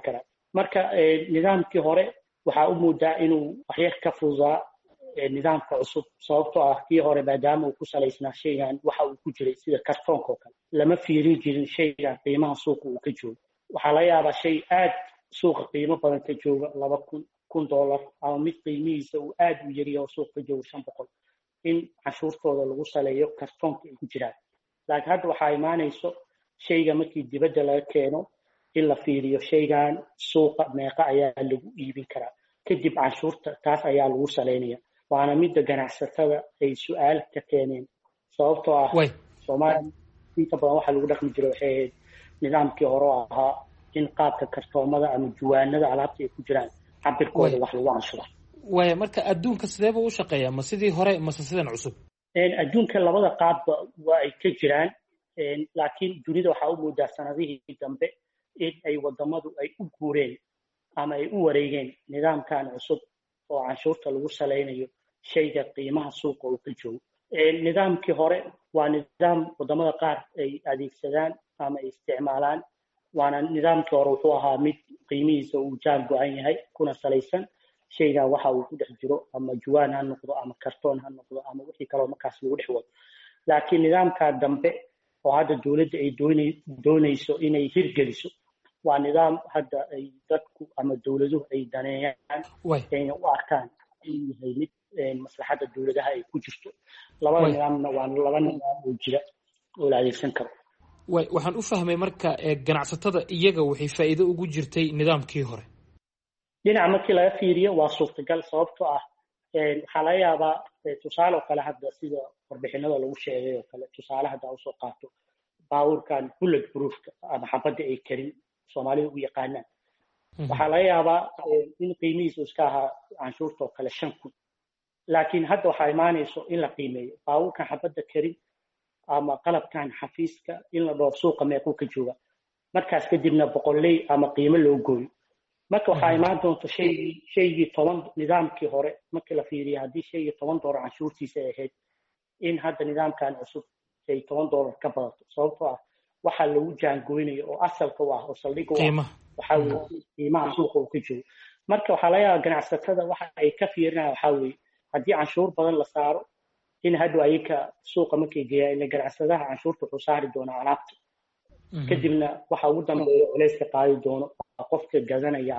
marka nidaamkii hore waxaa u moodaa inuu waxyar ka fududaa nidaamka cusub sababtoo ah kii hore maadaama uu ku salaysnaa shaygan waxa uu ku jiray sida kartoonka oo kale lama fiirin jirin shaygan qiimaha suuqa uu ka joogo waxaa laga yaabaa shay aad suuqa qiimo badan ka jooga $1,000 ama mid qiimihiisa uu aad u yariya oo suuq ka joogo $500 in canshuurtooda lagu saleeyo kartoonka ay ku jiraan laakiin hadda waxaa imaanayso shayga markii dibadda laga keeno in la fiiriyo shaygan suuqa meeqa ayaa lagu iibin karaa kadib canshuurta taas ayaa lagu saleynaya waana midda ganacsatada ay su-aal ka keeneen sababtoo ah soomaaliya inta badan waxa lagu dhaqmi jiro waxay ahayd nidaamkii hore oo ahaa in qaabka kartoomada ama juwaanada alaabta ay ku jiraan cabirkooda wax lagu canshuro waaya marka adduunka sidee buu u shaqeeyaa ma sidii hore mase sidan cusub adduunka labada qaabba waa ay ka jiraan laakiin dunida waxaa u moodaa sanadihii dambe in ay wadamadu ay u guureen ama ay u wareegeen nidaamkan cusub oo canshuurta lagu salaynayo shayga qiimaha suuqa uu ka joogo nidaamkii hore waa nidaam wadamada qaar ay adeegsadaan ama ay isticmaalaan waana nidaamkii hore wuxuu ahaa mid qiimihiisa uu jaan go-an yahay kuna salaysan shaygan waxa uu ku dhex jiro ama juwaan ha noqdo ama kartoon ha noqdo ama wixii kaloo markaas lagu dhex wado laakiin nidaamkaa dambe oo hadda dowladda ay doonayso inay hirgeliso waa nidaam hadda ay dadku ama dowladuhu ay daneeyaan ayna u arkaan inuu yahay mid maslaxadda dowladaha ay ku jirto labada nidaamna waa laba nidaam oo jira oo la adeegsan karo waxaan u fahmay marka ganacsatada iyaga waxay faa'iido ugu jirtay nidaamkii hore dhinaca markii laga fiiriyo waa suurtagal sababtoo ah waxaa laga yaabaa tusaale oo kale hadda sida warbixinada lagu sheegay oo kale tusaale hadda usoo qaato baabuurkan bullet proofka ama xabadda ay karin soomaalida u yaqaanaan waxaa laga yaabaa in qiimihiisu iska ahaa canshuurta oo kale 5,000 laakiin hadda waxaa imaanayso in la qiimeeyo baabuurkan xabadda karin ama qalabkan xafiiska in la dhoof suuqa meequu ka jooga markaas kadibna boqolley ama qiimo loo gooyo marka waxaa imaan doonta shaygii 10 nidaamkii hore markii la fiiriyo haddii shaygii $10 canshuurtiisa ay ahayd in hadda nidaamkan cusub ay $10 ka badato sababtoo ah waxa lagu jaangoynayo oo asalka u ah oo saldhig u ah waxaa weeye qiimaha suuqa uu ka joogo marka waxaa laga yaabaa ganacsatada waxa ay ka fiirinayaan waxaa weeye haddii canshuur badan la saaro in hadhow ayaka suuqa markay geeyaan ila ganacsadaha canshuurta wuxuu saari doonaa alaabta kadibna waxa ugu dambeeya culayska qaadi doono qofka gadanaya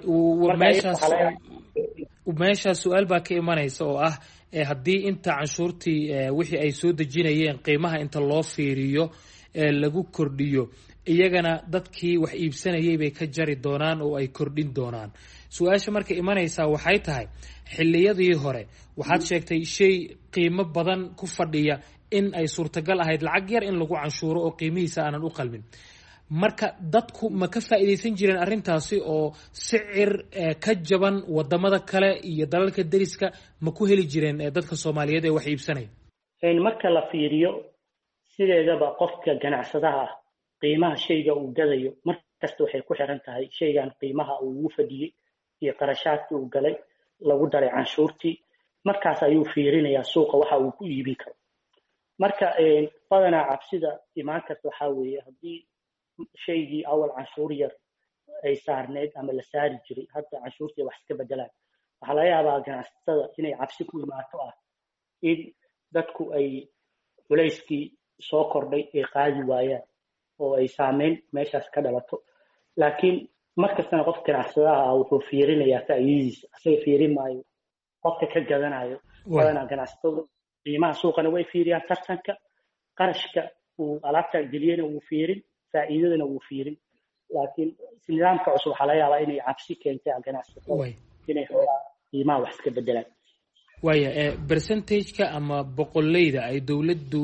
meeshaas su-aal baa ka imanaysa oo ah haddii inta canshuurtii wixii ay soo dejinayeen qiimaha inta loo fiiriyo lagu kordhiyo iyagana dadkii wax iibsanayay bay ka jari doonaan oo ay kordhin doonaan su-aasha marka imanaysaa waxay tahay xilliyadii hore waxaad sheegtay shay qiimo badan ku fadhiya in ay suurtagal ahayd lacag yar in lagu canshuuro oo qiimihiisa aanan u qalmin marka dadku ma ka faa'iidaysan jireen arrintaasi oo sicir ka jaban wadamada kale iyo dalalka deriska ma ku heli jireen dadka Soomaaliyeed ee wax iibsanaya marka la fiiriyo sideedaba qofka ganacsadaha ah qiimaha shayga uu gadayo markasta waxay ku xiran tahay shaygan qiimaha uu ugu fadhiyey iyo qarashaadkii uu galay lagu daray canshuurtii markaas ayuu fiirinayaa suuqa waxa uu ku iibin karo marka badanaa cabsida imaan karta waxaa weeye haddii shaygii awal canshuur yar ay saarneyd ama la saari jiray hadda canshuurtii wax iska bedelaan waxaa laga yaabaa ganacsatada inay cabsi ku imaato ah in dadku ay culayskii soo kordhay ay qaadi waayaan oo ay saameyn meeshaas ka dhalato laakiin markastana qofka ganacsadaha ah wuxuu fiirinayaa faa'iidadiisa asaga fiirin maayo qofka ka gadanayo badanaa ganacsatadu qiimaha suuqana way fiiriyaan tartanka qarashka uu alaabta geliyana wuu fiirin faa'iidadana wuu fiirin laakiin nidaamka cusub waxaa laga yaabaa inay cabsi keentay ganacsatada inay qiimaha wax iska bedelaan waaya percentage-ka ama boqolleyda ay dowladdu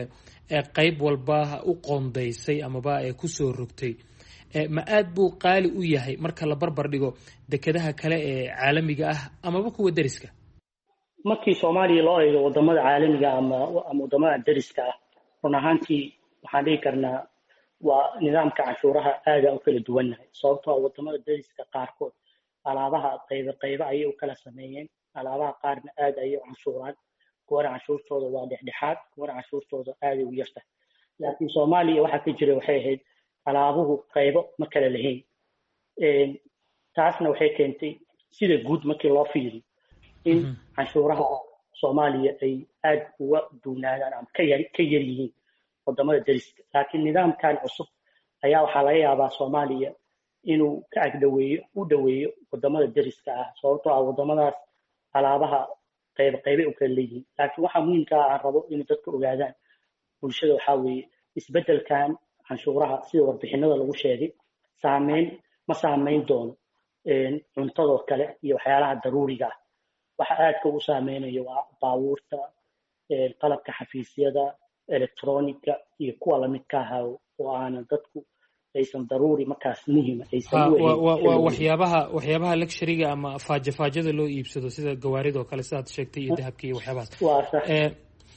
qayb walba u qoondaysay amaba ku soo rogtay ma aad buu qaali u yahay marka la barbar dhigo dekedaha kale ee caalamiga ah amaba kuwa deriska markii Soomaaliya loo eego wadamada caalamiga ama wadamada deriska ah run ahaantii waxaan dhihi karnaa waa nidaamka canshuuraha aad u kala duwan yahay sababtoo ah wadamada deriska qaarkood alaabaha qayb ayay u kala sameeyeen alaabaha qaarna aad ayay canshuuraan kuwana canshuurtooda waa dhexdhexaad kuwana canshuurtooda aad u yartahay laakiin Soomaaliya waxa ka jira waxay ahayd alaabuhu qaybo ma kala lahayn taasna waxay keentay sida guud markii loo fiiriyo in canshuuraha soomaaliya ay aad uga duunaadaan ama ka yar yihiin wadamada dariska laakiin nidaamkan cusub ayaa waxaa laga yaabaa soomaaliya inuu ka u dhaweeyo wadamada dariska ah sababtoo ah wadamadaas alaabaha qaybay u kala leeyihiin laakiin waxaa muhiimka ah aan rabo inay dadka ogaadaan bulshada waxaa weeye isbeddelkan canshuuraha sida warbixinada lagu sheegay ma saameyn doono cuntadoo kale iyo waxyaalaha daruuriga ah waxa aadka u saameynayo waa baabuurta qalabka xafiisyada electronica iyo kuwa lamidka ahaa oo aanan dadku aysan daruuri markaas muhiima waa waxyaabaha luxuryga ama faajada loo iibsado sida gawaaridoo kale sidaad sheegtay iyo dahabka iyo waxyaabahaas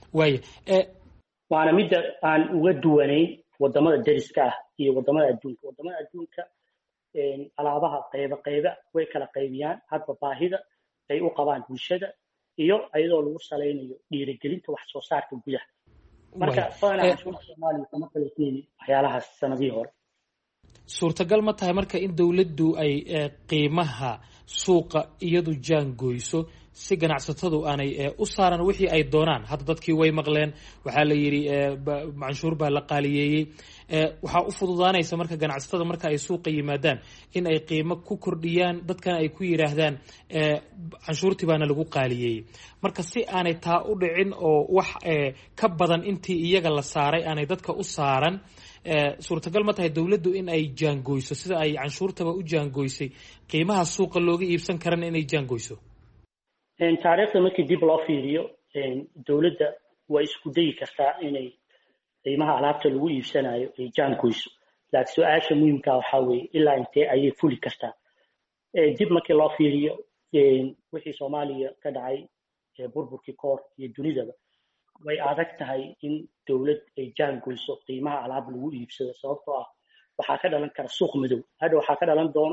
waana midda aan uga duwanayn wadamada dariska ah iyo wadamada adduunka alaabaha qayba way kala qaybiyaan hadba baahida ay u qabaan bulshada iyo ayadoo lagu salaynayo dhiirigelinta wax soo saarka gudaha marka badanaa canshuurta soomaaliya kama kala keeni waxyaalahaas sanadihii hore suurtagal ma tahay marka in dowladdu ay qiimaha suuqa iyadu jaangoyso si ganacsatadu aanay u saaran wixii ay doonaan hadda dadkii way maqleen waxaa la yidhi canshuur baa la qaaliyeeyey waxaa u fududaanaysa marka ganacsatada marka ay suuqa yimaadaan in ay qiimo ku kordhiyaan dadkana ay ku yidhaahdaan canshuurtii baana lagu qaaliyeeyey marka si aanay taa u dhicin oo wax ka badan intii iyaga la saaray aanay dadka u saaran suurtagal ma tahay dowladdu in ay jaangoyso sida ay canshuurtaba u jaangoysay qiimaha suuqa looga iibsan karana inay jaangoyso taariikhda markii dib loo fiiriyo dowladda way isku dayi kartaa inay qiimaha alaabta lagu iibsanayo ay jaangoyso laakiin su-aasha muhiimka waxaa weeye ilaa intee ayay fuli kartaa dib markii loo fiiriyo wixii soomaaliya ka dhacay burburkii koor iyo dunidaba way adag tahay in dowlad ay jaangoyso qiimaha alaab lagu iibsado sababtoo ah waxaa ka dhalan kara suuq madow hadha waxaa ka dhalan doono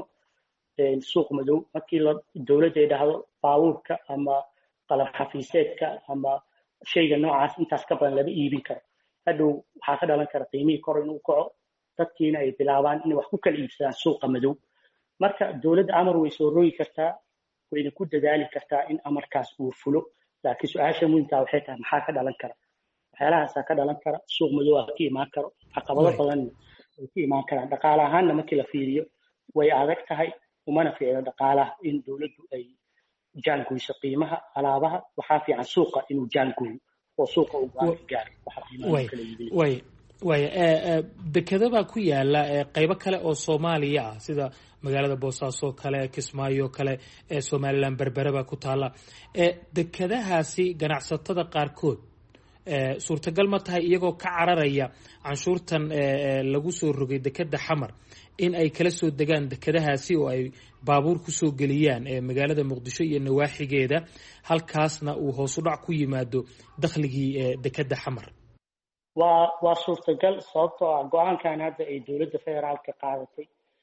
suuq madow markii dowladda ay dhahdo baabuurka ama qalab xafiiseedka ama shayga noocaas intaas ka badan lama iibin karo hadhow waxaa ka dhalan kara qiimihii kor inuu kaco dadkiina ay bilaabaan inay wax ku kala iibsadaan suuqa madow marka dowladda amar way soo rogi kartaa wayna ku dadaali kartaa in amarkaas uu fulo laakiin su-aasha muhiimkaa waxay tahay maxaa ka dhalan kara waxyaalahaasaa ka dhalan kara suuq madow aa ka imaan karo caqabado badanna way ka imaan karaan dhaqaale ahaanna markii la fiiriyo way adag tahay umana fiicno dhaqaalaha in dowladdu ay jaangoyso qiimaha alaabaha waxaa fiican suuqa inuu jaangoyo oo suuqa uu gaaro dekeda baa ku yaala qaybo kale oo soomaaliya ah sida magaalada boosaaso kale kismaayo kale somalilan berbere baa ku taala dekedahaasi ganacsatada qaarkood suurtagal ma tahay iyagoo ka cararaya canshuurtan lagu soo rogay dekeda xamar in ay kala soo degaan dekedahaasi oo ay baabuur kusoo geliyaan magaalada muqdisho iyo nawaaxigeeda halkaasna uu hoosu dhac ku yimaado dakhligii dekeda xamar waa suurtagal sababtoo ah go-aankan hadda ay dowladda federaalka qaadatay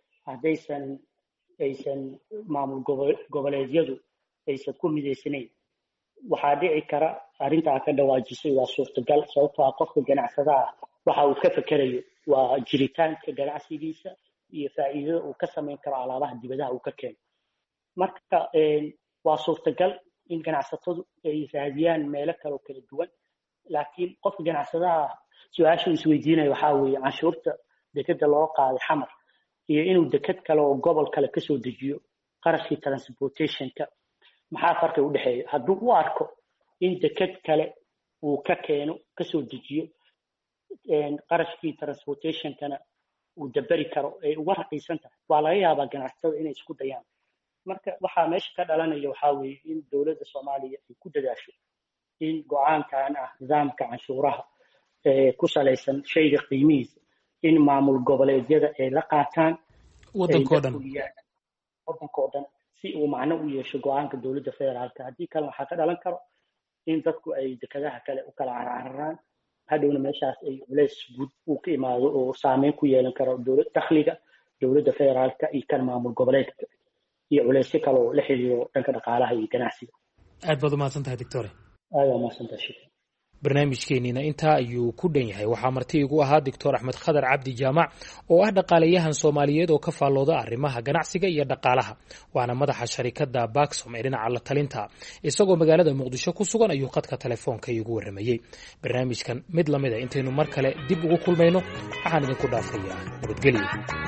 aysan maamul goboleedyadu aysan ku midaysanayn waxaa dhici kara arrintaa ka dhawaajisay waa suurtagal sababtoo ah qofka ganacsadaha waxa uu ka fekerayo waa jiritaanka ganacsigiisa iyo faa'iidada uu ka samayn karo alaabaha dibadaha uu ka keeno marka waa suurtagal in ganacsatadu ay raadiyaan meelo kale oo kala duwan laakiin qofka ganacsadaha su-aasha uu isweydiinayo waxaa weeye canshuurta dekeda loo qaaday xamar iyo inuu deked kale oo gobol kale kasoo dejiyo qarashkii transportationka maxaa farqi u dhexeeya hadduu u arko in deked kale uu ka keeno kasoo dejiyo qarashkii transportationkana uu daberi karo ay uga raqiisan tahay waa laga yaabaa ganacsatada inay isku dayaan marka waxaa meesha ka dhalanaya waxaa weeye in dowladda soomaaliya ay ku dadaasho in go-aankan ah nidaamka canshuuraha ku salaysan shayga qiimihiisa in maamul goboleedyada ay la qaataan wadankoo dhan si uu macno u yeesho go-aanka dowladda federaalka haddii kale waxaa ka dhalan karo in dadku ay dekadaha kale u kala carcararaan hadhowna meeshaas ay culays guud uu ka imaado oo saameyn ku yeelan karo dakhliga dowladda federaalka iyo kan maamul goboleedka iyo culaysyo kale oo la xiriiro dhanka dhaqaalaha iyo ganacsiga aad baad umahadsan tahay doctore aad waa mahadsantahay shukran barnaamijkeenniina intaa ayuu ku dhan yahay. waxaa marti igu ahaa doctor axmed khadar cabdi jaamac oo ah dhaqaalayahan soomaaliyeed oo ka faallooda arrimaha ganacsiga iyo dhaqaalaha, waana madaxa sharikadda baksom ee dhinaca la talinta. isagoo magaalada muqdisho ku sugan ayuu khadka telefoonka iigu warramayey. barnaamijkan mid lamid a intaynu mar kale dib ugu kulmayno waxaan idinku dhaafayaa nabadgelyo.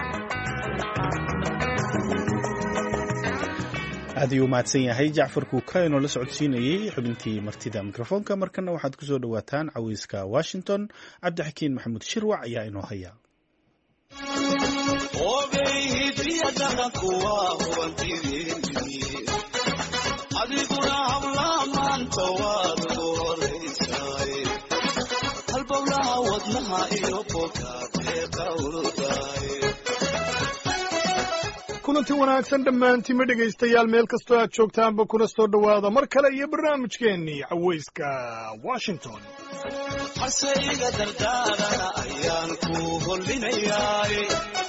aad ayuu mahadsan yahay jacfar kuuka inoo la socodsiinayey xubintii martida mikrofoonka. markana waxaad ku soo dhowaataan caweyska washington. cabdixakiin maxamuud shirwac ayaa inoo haya. kulanti wanaagsan dhammaantiinma dhegaystayaal meel kastoo aad joogtaanba kuna soo dhowaada mar kale iyo barnaamijkeennii caweyska washington. hasayga dardaarana ayaan ku hollinayaay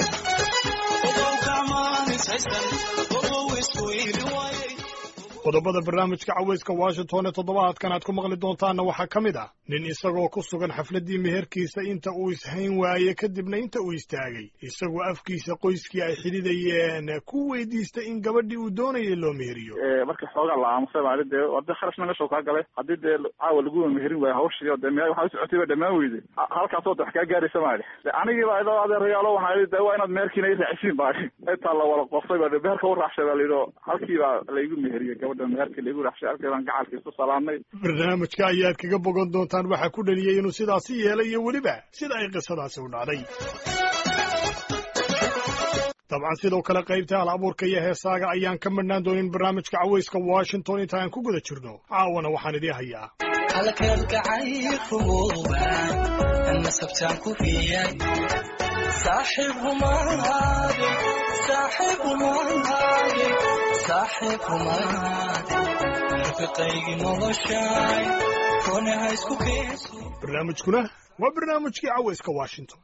qodobada barnaamijka caweyska washington ee toddobaadkan aad ku maqli doontaanna waxaa ka mid ah nin isagoo ku sugan xafladdii meherkiisa inta uu ishayn waaye kadibna inta uu istaagay isagoo afkiisa qoyskii ay xidhidayeen ku weydiistay in gabadhii uu doonayay loo meheriyo. markii xoogaa la aamusay baa dee wada kharash nagasoo kaa galay haddii dee caawa lagu meherin waayo hawshii oo dee waxaa u socotay baa dhammaan weyday halkaasoo wax kaa gaaraysa maali anigii baa idoo adeerayaalo waxaa dee waa inaad meherkiina i raacisiin baa intaa la wada qoftay baa meherka u raacshay baa layidhi halkii baa laygu meheriyey gabadha meherkii laygu raacshay halkii baan gacalkiisu salaamnay. barnaamijka ayaad kaga bogan doontaan waxaa ku dhaliyey inuu sidaasi yeelay iyo weliba sida ay qisadaasi u dhacday. dabcan sidoo kale qaybta hal abuurka iyo heesaaga ayaan ka madhnaan doonin barnaamijka caweyska washington inta aan ku guda jirno. caawana waxaan idii hayaa barnaamijkuna waa barnaamijkii caweyska washington.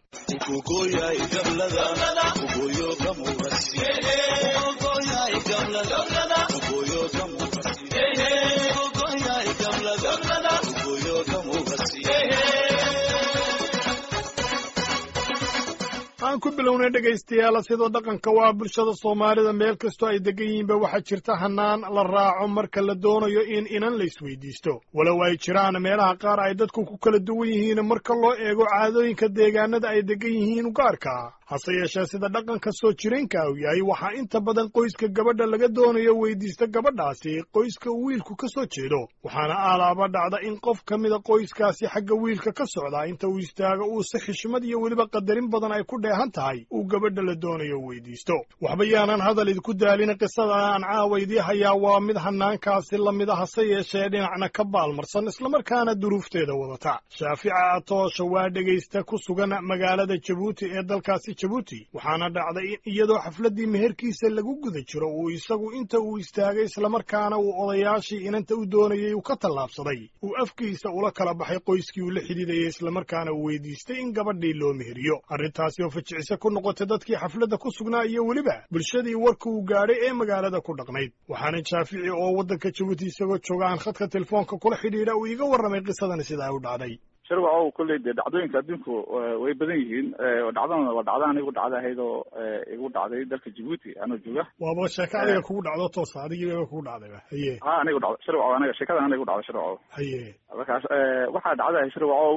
aan ku bilownay dhegaystayaal sidoo dhaqanka waa bulshada soomaalida meel kastoo ay degan yihiinba waxaa jirta hanaan la raaco marka la doonayo in inan la isweydiisto walow ay jiraan meelaha qaar ay dadku ku kala duwan yihiin marka loo eego caadooyinka deegaanada ay degan yihiin gaarka. hase yeeshee sida dhaqanka soo jireenka uu yahay waxaa inta badan qoyska gabadha laga doonayo weydiista gabadhaasi qoyska uu wiilku ka soo jeedo, waxaana alaaba dhacda in qof ka mida qoyskaasi xagga wiilka ka socdaa inta uu istaago uu si xishmad iyo weliba qadarin badan ay ku dheehan tahay uu gabadha la doonayo weydiisto. waxba yaanan hadal idinku daalin qisada aan caawa idii hayaa waa mid hanaankaasi la mid ah hase yeeshee dhinacna ka baalmarsan islamarkaana duruufteeda wadata. shaafica atoosha waa dhegaysta ku sugan magaalada jabuuti ee dalkaasi jabuuti, waxaana dhacday in iyadoo xafladdii meherkiisa lagu guda jiro uu isagu inta uu istaagay islamarkaana uu odayaashii inanta u doonayay uu ka tallaabsaday uu afkiisa ula kala baxay qoyskii uu la xidhiidayay islamarkaana uu weydiistay in gabadhii loo meheriyo. arrintaasi oo fajicisa ku noqotay dadkii xafladda ku sugnaa iyo weliba bulshadii warka uu gaadhay ee magaalada ku dhaqnayd. waxaana shaafici oo waddanka jabuuti isagoo jooga aan khadka telefoonka kula xidhiidha uu iga warramay qisadani sidaa u dhacday. shirwacow kolley dee dhacdooyinka adduunku way badan yihiin. dhacdana waa dhacdaan igu dhacday ahayd oo igu dhacday dalka Djibouti anoo jooga. waaba sheeko adiga kugu dhacdo toos adigiiba kugu dhacdayba. haye ha anigu dhacdo shirwacow aniga sheekadan anigu dhacdo shirwacow. haye markaas waxaa dhacday shirwacow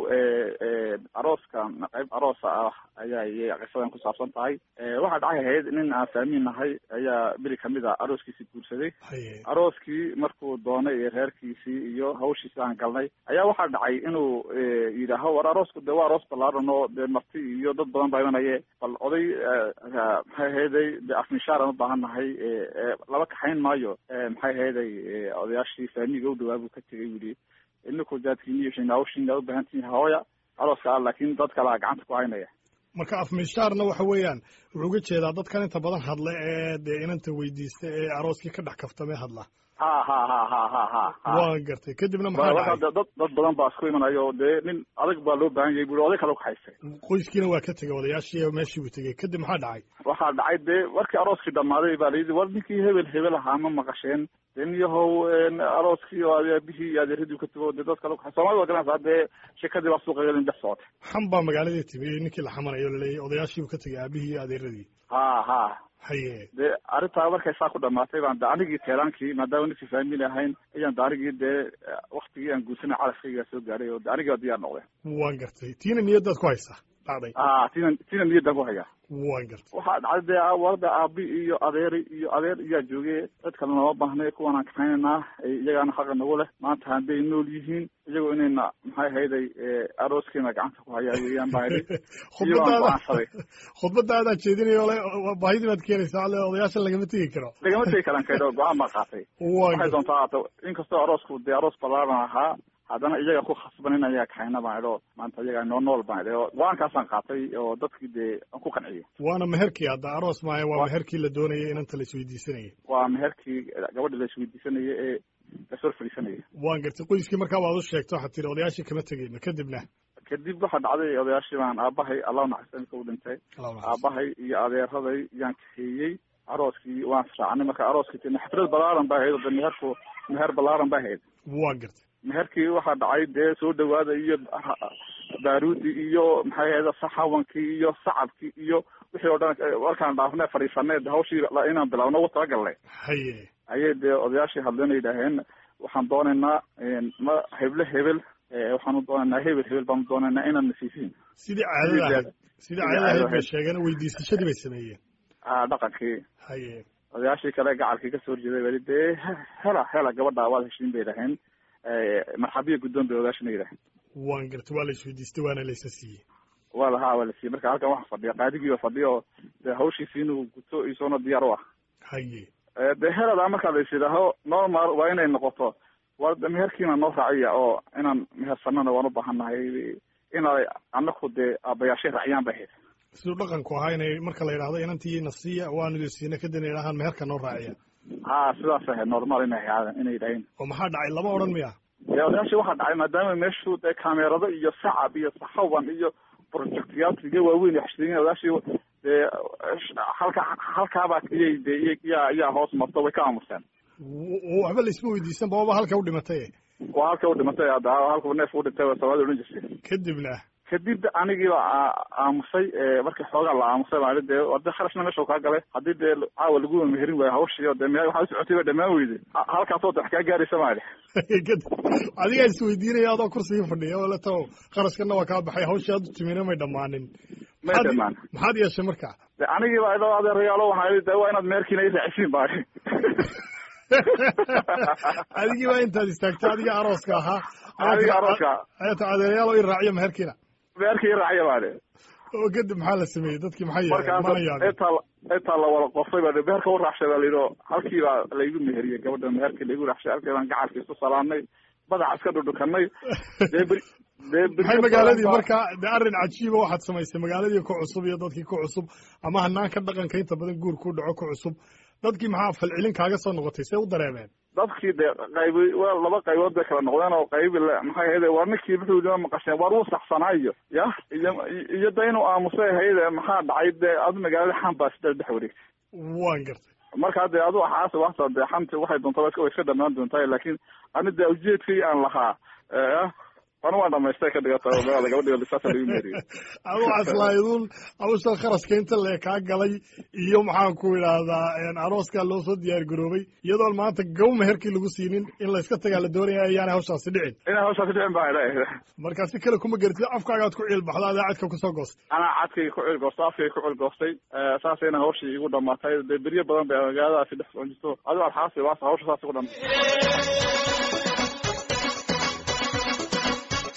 arooskan qayb aroosa ah ayaa qisadan ku saabsan tahay. waxaa dhacay ahayd nin aan fahminahay ayaa beri kamid a arooskiisii guursaday. arooskii markuu doonay reerkiisii iyo hawshiisi aan galnay ayaa waxaa dhacay inuu yidhaaho war aroosku de waa aroos ballaaran oo dee marti iyo dad badan baa imanaye bal oday maxay ahayday de afmishaaraan u baahan nahay laba kaxayn maayo maxay ahayday odayaashii faamiga u dhawaa buu ka tegay yidhi ininku daadkiiniyo hawshiin aad u baahantihiin hooya arooska ah laakiin dad kalea gacanta ku haynaya. marka afmishaarna waxa weeyaan wuxuu uga jeedaa dadkan inta badan hadla ee dee inanta weydiista ee arooskii ka dhex kaftamee hadla. waan gartay kadibna maxaa dhacay dad badan baa isku imanayo dee nin adag baa loo baahan yahay buri oday kale ukaxaysay qoyskiina waa ka tegay odayaashii meeshii buu tegey kadib maxaa dhacay waxaa dhacay dee markii arooskii dhammaaday baa layidhi war ninkii hebel ahaa ma maqasheen den yahow arooskii oo aabihii iyo adeeradii ka tago dee dad kale ukaxay soomaalida waa garanaysaa dee shekadii baa suuqa gelin dhex socotay xam baa magaaladii timi ninkii la xamanayo laleeyahy odayaashii buu ka tegay aabihii iyo adeeradii ha haye dee arrintaa markay saa ku dhamaatay baan de anigii teelaankii maadaama ninkii faamili ahayn ayaan de anigii dee waktigii aan guursanay calafkaygaa soo gaaray oo de anigii baa diyaar noqday waan gartay tiina niyadaad ku haysaa dhacday tiina niyaddaan ku hayaa waan gartay waxaa dhacday dee warda aabi iyo adeer iyaa joogay dad kale nooma baahnay kuwan aan kaxaynaynaa iyagaana xaqa nagu leh maanta hadday nool yihiin iyagoo inayna maxay hayday arooskeena gacanta ku hayaa weeyaan baa idhi khudbadaadaa jeedinayo le baahidii baad keenaysaa le odayaasha lagama tegi karo karan kaydho go-aan baan qaatay waxay doontaa haata inkastoo aroosku dee aroos balaaran ahaa haddana iyaga ku khasban in ayaa kaxayna baan idho maanta iyaga noo nool baan idhi oo go-aankaasaan qaatay oo dadkii dee aan ku qanciyay waana meherkii hadda aroos maayo waa meherkii la doonayay inanta la isweydiisanayay waa meherkii gabadha la isweydiisanaya ee lasoo fadhiisanaya waan gartay qoyskii markaa waad u sheegto waxaad tiri odayaashii kama tegeyno kadib waxaa dhacday odayaashii baan aabahay allah naxariista u dhintay aabahay iyo adeeraday yaan kaxeeyey arooskii waan israacnay marka arooskii tina xaflad balaaran baa ahayd oo de meher balaaran baa ahayd waan gartay meherkii waxaa dhacay dee soo dhawaada iyo baaruudi iyo maxay ahayd saxawankii iyo sacabkii iyo wixii oo dhan markaan dhaafnay fadhiisanay hawshii inaan bilaabno ugu talagalnay ayay dee odayaashii hadleen yidhaaheen waxaan doonaynaa ma hebel waxaanu doonaynaa hebel baanu doonaynaa inaan nasiisiin sidii caadada ahayd bay sheegeen weydiisashadii bay sameeyeen dhaqankii odayaashii kale gacalkii kasoo horjeeday bali dee hela gabadha waad heshiin bay idhaheen marxabiya guddoon bay odayaashina yidhaheen waan gartay waa la isweydiistay waana laysa siiyey waa la siiyey marka halkan waxa fadhiya qaadigiiba fadhiya oo dee hawshiisi inuu guto isoona diyaar u ah haye dee heladaa markaa la is yidhaaho normal waa inay noqoto waa meherkiina noo raaciya oo inaan mehersanana waan u baahannahay inay anaku dee aabayaashay raaciyaan bay ahayd siduu dhaqanku ahaa inay marka la yidhahdo inantii nasiiya waanu idin siina kadibna yidhahaan meherka noo raaciya sidaas ahayd normal inay yidhaaheen oo maxaa dhacay lama odhan miya odayaashii waxaa dhacay maadaama meeshu dee kaamerado iyo sacab iyo saxawan iyo projectyaal waaweyn xashidin odayaashii dee halkaabaa yaa hoos marto way ka aamuseen waxba laisma weydiisan ba halka u dhimatay waa halka u dhimatay halka neef u dhintay soomaalida odhan jirtay kadib anigiiba aamusay markii xoogaa la aamusay baa dee wade kharashna meesha kaa galay haddii dee caawa lagu meherin waayo hawshii oo dee waxaa u socotay ba dhamaan weyday halkaasoo de wax kaa gaaraysa maali adigaa isweydiinaya adoo kursigii fadhiya oo letaw kharashkana waa kaa baxay hawshii haddu timina may dhammaanin maxaad yeeshay marka anigiiba idoo adeerayaalo waxaa de waa inaad meherkiina i raacisiin baa adigii baa intaad istaagtay adiga arooska ahaa adeerayaal oo i raaciyo meherkiina meherkii i raaciya baade oo kadib maxaa la sameeyey dadkii maxay yeeleen intaa la wada qofay baa meherka u raacshay baa layidhi halkii baa laygu meheriyey gabadha meherkii laygu raacshay halkii baan gacalkii isu salaamnay madaxa iska dhudhukanay maxay magaaladii marka de arrin cajiiba waxaad samaysay magaaladii ku cusub iyo dadkii ku cusub ama hanaanka dhaqanka inta badan guur ku dhaco ku cusub dadkii maxaa falcelin kaaga soo noqotay see u dareemeen dadkii dee laba qaybood bay kala noqdeen oo qaybi maxay ahayde war ninkii wuxuu yidhi ma maqasheen war wuu saxsanaayo iyo de inuu aamusay ahayde maxaa dhacay dee adu magaalada xan baa sidaa dhex wareegtay waan gartay markaa dee adu waxaase waxta dee xanti waxay doontaa way iska dhamaan doontaa laakiin ani dee ujeedkii aan lahaa anu waan dhamaystay ka dhigata magaalada gabadhiga lisaasa lagu meeriyo adu aslaydun hawsha kharashka inta lee kaa galay iyo maxaan ku idhaahdaa arooskaa loo soo diyaar garoobay iyadoon maanta gaw meherkii lagu siinin in layska tagaa la doonaya ayaanay hawshaasi dhicin inay hawshaasi dhicin baa markaa si kale kuma garatid afkaagaad ku ciilbaxdo adaa cadka kusoo goostay anaa cadkayga ku ciilgoostay afkayga ku ciilgoostay saasayna hawshii igu dhamaatay dee beryo badan bay magaaladaasi dhex socon jirto adigo alxaasi waasa hawsha saas igu dhamaatay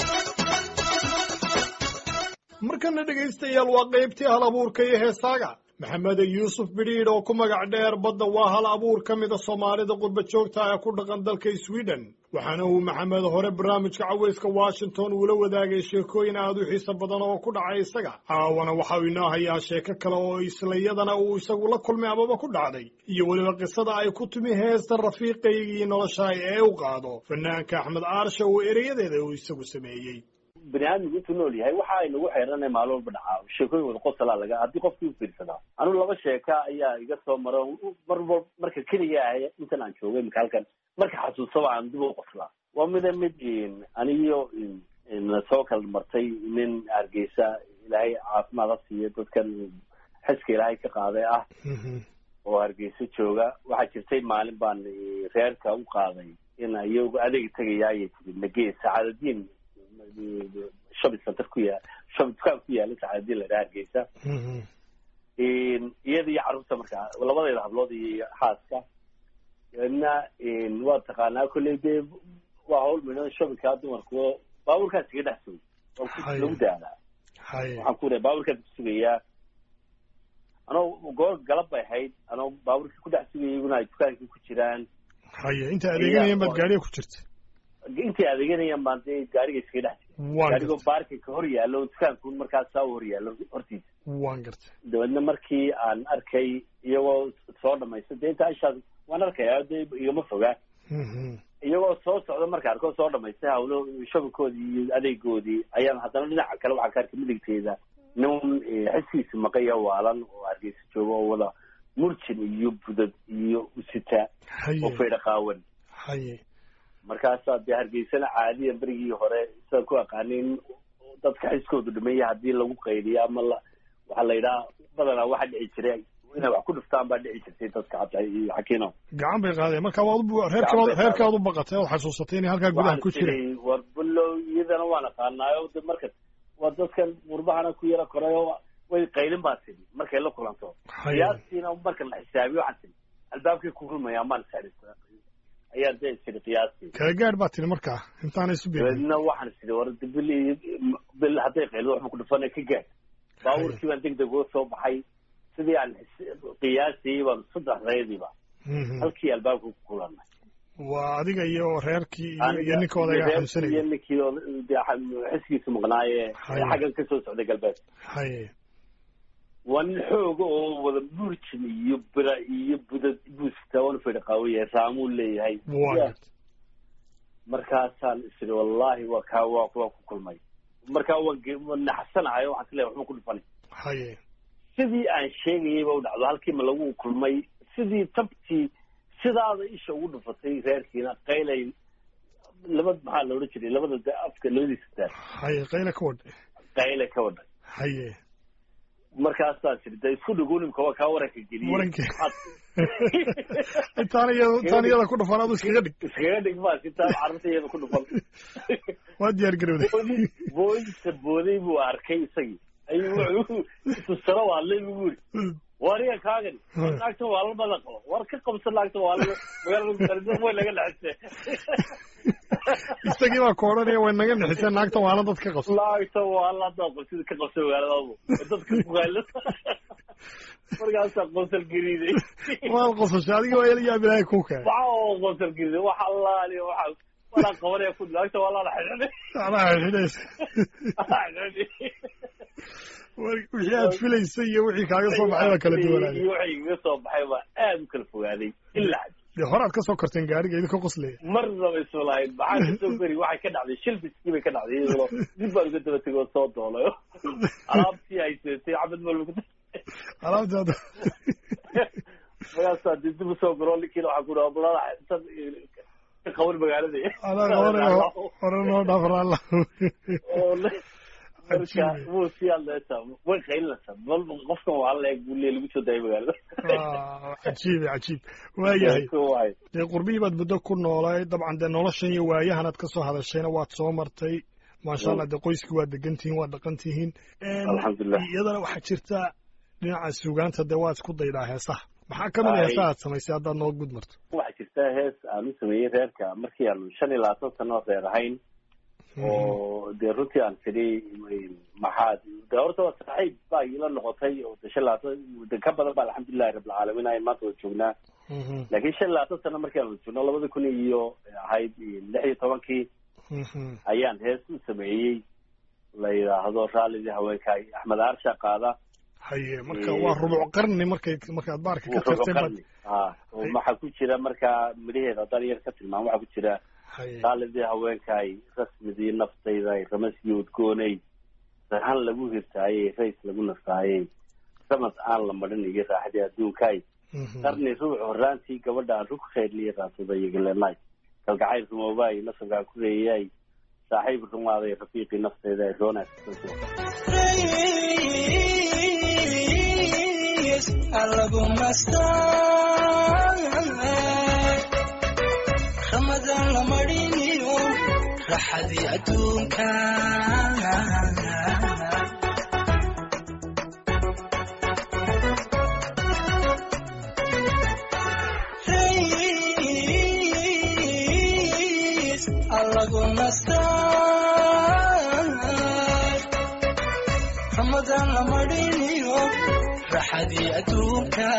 markana dhegaystayaal waa qaybtii hal abuurka iyo heesaaga maxamed yuusuf bidhiidh oo ku magac dheer badda waa hal abuur ka mida soomaalida qurba joogta ee ku dhaqan dalka sweden waxaana uu maxamed hore barnaamijka caweyska washington uula wadaagay sheekooyin aad u xiiso badan oo ku dhacay isaga caawana waxa uu inoo hayaa sheeko kale oo islayadana uu isagu la kulmay amaba ku dhacday iyo weliba qisada ay ku timi heesta rafiiqaygii noloshaay ee u qaado fanaanka axmed aarshe oo ereyadeeda uu isagu sameeyey bani aadamku intuu nool yahay waxa ay nagu xeeranay maalin walba dhacaa sheekooyin wada qosalaa laga haddii qofkii u fiirsadaa anu 2 sheeka ayaa iga soo maro marka keliya ahay intan aan joogay imika halkan marka xasuusaba aan dib u qoslaa waa mid aniyo soo kala martay nin Hargeysa ilaahay caafimaad siiyo dadkan xiska ilaahay ka qaaday ah oo Hargeysa jooga waxaa jirtay maalin baan reerka u qaaday in ayagu adeeg tagayay nagee saacadin shopping center ku yaala saacadii la Hargeysa iyadii carruurta markaa labadeeda hablood iyo xaaska waa taqaanaa kolley dee waa hawl midhan shoppingka dumarku baabuurkaas iga dhex sugay lagu daadaa waxaan ku leeyahay baabuurkaas sugayaa anoo goor galab bay ahayd anoo baabuurkii ku dhex sugayay iyaguna ay dukaankii ku jiraan inta adeeganayaan baad gaariga ku jirta intay adeeganayaan baan dee gaariga iskaga dhex jiray gaarigoo baarkinka hor yaallo dukaanku markaas saa u hor yaallo hortiisa waan gartay dabeedna markii aan arkay iyagoo soo dhamaysta dee inta ishaas waan arkayaa dee igama fogaa iyagoo soo socda marka arkoo soo dhamaystay hawlo shababkoodii iyo adeegoodii ayaan haddana dhinaca kale waxaan ka arkay midigteeda nin xisiisa maqaya waalan oo Hargeysa jooga oo wada murjin iyo budad iyo usita oo feedha qaawan markaasaa dee Hargeysana caadiyan berigii hore sida ku aqaanin dadka xiskoodu dhimaya haddii lagu qayliyo ama waxaa la yidhaha badanaa waxa dhici jiray inay wax ku dhuftaan baa dhici jirtay dadka xataa iyo xakiino gacan bay qaadeen marka reerkaad u baqatay ood xasuusatay inay halkaa gudaha ku jireen war bulow iyadana waan aqaanaayo marka waa dadkan qurbahana ku yara korayo way qaylin baa tidhi markay la kulanto qiyaastiina marka la xisaabiyo waxaan tidhi albaabkii ku kulmaya maan saarista ayaa dee tidhi qiyaastii kala gaadh baa tidhi markaa intaanay isu beedna waxaan tidhi war bil hadday qaylido waxba ku dhufanay ka gaadh baabuurkii baan degdeg uga soo baxay sidii aan qiyaastii baan 3 reediba halkii albaabka ku kulanay waa adiga iyo reerkii iyo ninkooda ayaa xamsanayay iyo ninkii xiskiisa maqnaaye xaggan ka soo socday galbeed waa nin xooga oo wada murjin iyo bira iyo budad buusta wana feedha qaawaya raamuu leeyahay markaasaan isiri wallaahi waa ku kulmay markaa waan naxsanahayo waxaan isleeyahay waxba ku dhufanay sidii aan sheegayayba u dhacdo halkiima lagu kulmay sidii tabtii sidaada isha ugu dhufatay reerkiina qaylay maxaa la odhan jiray labada afka labadiisa taar qayle ka wadhay markaasaa jirta isku dhugunimka waa kaa waranka geliyey intaan iyada ku dhufan adu iskaga dhig maas intaan carruurta iyada ku dhufan waa diyaar garowday boodisa booday buu arkay isagii ayuu wuxuu saro waalay buu yiri wariga kaagani naagta waa la badan qabo war ka qabsan naagta waa magaalada way laga dhaxsay isagii baa koodhanaya way naga dhaxsay naagta waa la dad ka qabsan naagta waa la dad sida ka qabsan magaalada dadka ku qaylo markaas qosol gariiday waa qosol adiga waa ila yaab ilaahay ku keenay waa qosol gariiday waxa Allah ali waxa wala qabanaya ku naagta waa la xidhay ala xidhay wixii aad filaysay iyo wixii kaaga soo baxay waa kala duwanaaday iyo wixii iga soo baxay waa aad u kala fogaaday ilaa dee horaad ka soo korteen gaariga idinka qoslaya marnaba isu lahayd maxaa ka soo gari waxay ka dhacday shilbiskii bay ka dhacday iyadoo dib baan uga daba tegoo soo doolayo alaabtii ay seetay cabad malba alaabtaada markaasaa dib usoo garo ninkiina waxaa ku dhaha bulada ka qaban magaalada hore noo dhaafraala marka wuu sii hadlaysaa way qaylinaysaa balba qofkan waa la eeg buu leey lagu soo daayay magaalada cajiib waayahay dee qurbihii baad muddo ku noolay dabcan dee noloshan iyo waayahanaad ka soo hadashayna waad soo martay maasha allah dee qoyskii waad degantihiin waad dhaqantihiin alxamdulilah iyadana waxaa jirta dhinaca suugaanta dee waad isku daydaa heesaha maxaa kamid a heesaha aad samaysay haddaad noo gud marto waxaa jirta hees aan u sameeyey reerka markii aanu 25 sano reer ahayn oo dee runtii aan tidhi maxaad de horta waa saaxiib baa ila noqotay oo de shan labaatan de ka badan ba alxamdulilahi rabbilcaalamiin ayan maanta wada joognaa laakiin 25 sano markii aan joogno 2000 iyo ahayd 16 ayaan hees u sameeyey la yiraahdo raalidii haweenkay Axmed Aarsha qaada haye marka waa rubuc qarni markaad baarka ka tirtay oo waxa ku jira marka midheeda dariiq ka tilmaam waxa ku jira raalidii haweenkay rasmidii naftayda ramasiyud goonay sahan lagu hirtaayay rays lagu nastaayay samad aan la marin iyo raaxadii adduunkay qarni ruuc horaantii gabadha rug khayrliye raasada yeelanay kalgacayl rumoobay nasabka ku leeyay saaxiib rumaaday rafiiqi naftayda roona alagu masta ramadan la mariniyo raxadii adduunka alagu masta ramadan la mariniyo raxadii adduunka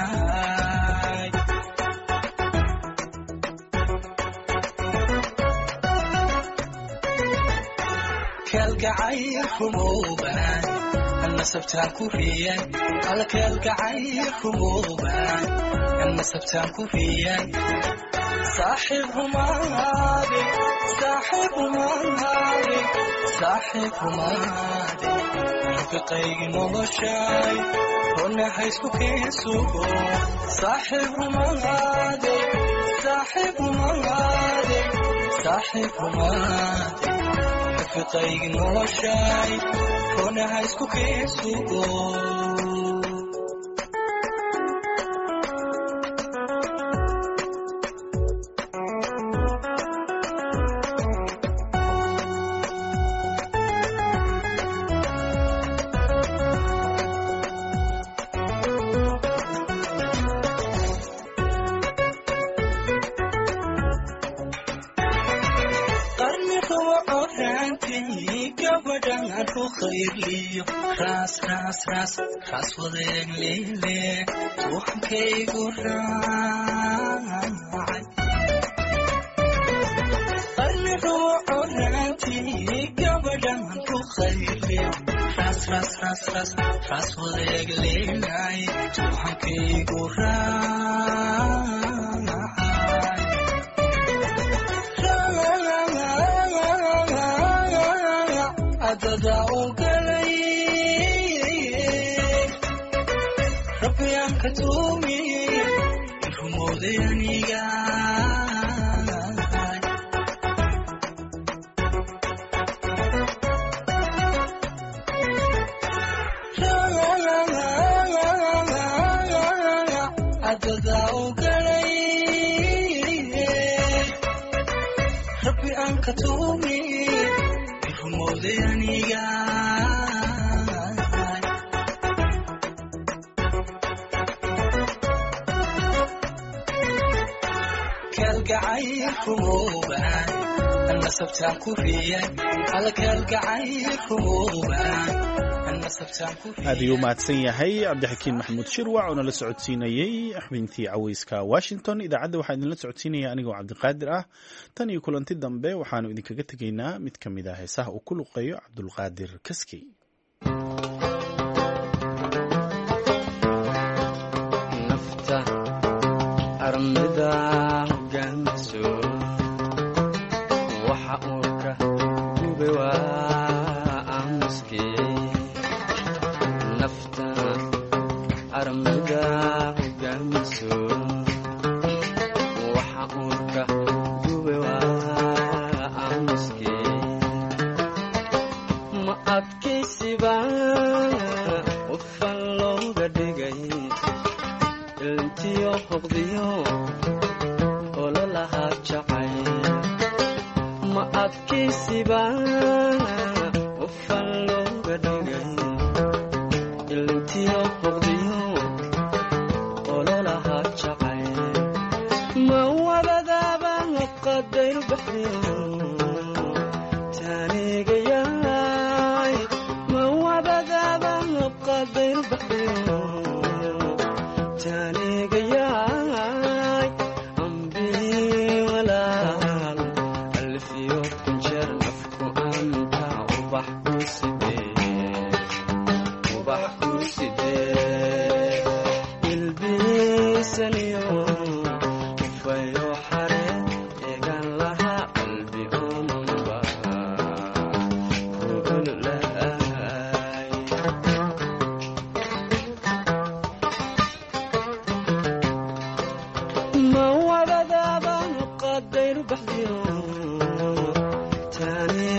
kalgacayl rumooban nasabtaan ku riyay kalgacayl rumooban nasabtaan ku riyay saaxiib rumaade saaxiib rumaade saaxiib rumaade rafiiqaygi noloshay runa haysku keesugo saaxiib rumaade saaxiib rumaade saaxiib rumaade rafiiqaygi noloshay runa haysku keesugo راس وذيك ليلي روحك يقول راعي قرن روح راتي قبل أن تخيلي راس وذيك ليلي روحك يقول راعي أتدعوك كتومي رمودي أنيقا أتدعوك لي ربي أنك تومي رمودي أنيقا kalgacayl rumooban nasabtaan ku riyay kalgacayl rumooban aad ayuu mahadsan yahay cabdixakiin maxamuud shirwac oo nala socodsiinayey xubintii caweyska washington idaacadda waxaa idinla socodsiinaya anigoo cabdiqaadir ah tan iyo kulanti dambe waxaanu idinkaga tegaynaa mid ka mid ah heesaha uu ku luqeeyo cabdulqaadir kaskey armida hogaanso waxa uurka gube waa aamuskii nafta armida hogaanso waxa uurka gube waa aamuskii ma adkaysiba ufan looga dhigay intiyo hoqdiyo ololaha jacay ma adkaysiba ufan looga dhigay intiyo hoqdiyo ololaha jacay ma wadadaaba qadayl baxriyo eegayay ambi walaal alfiyo kunjeer nafku anta ubax ku sidee ilbiisaniyo ufayo xare eegan lahaa qalbi omanba ruun lahay ma wadadaabaan qadayru baxdiyo taani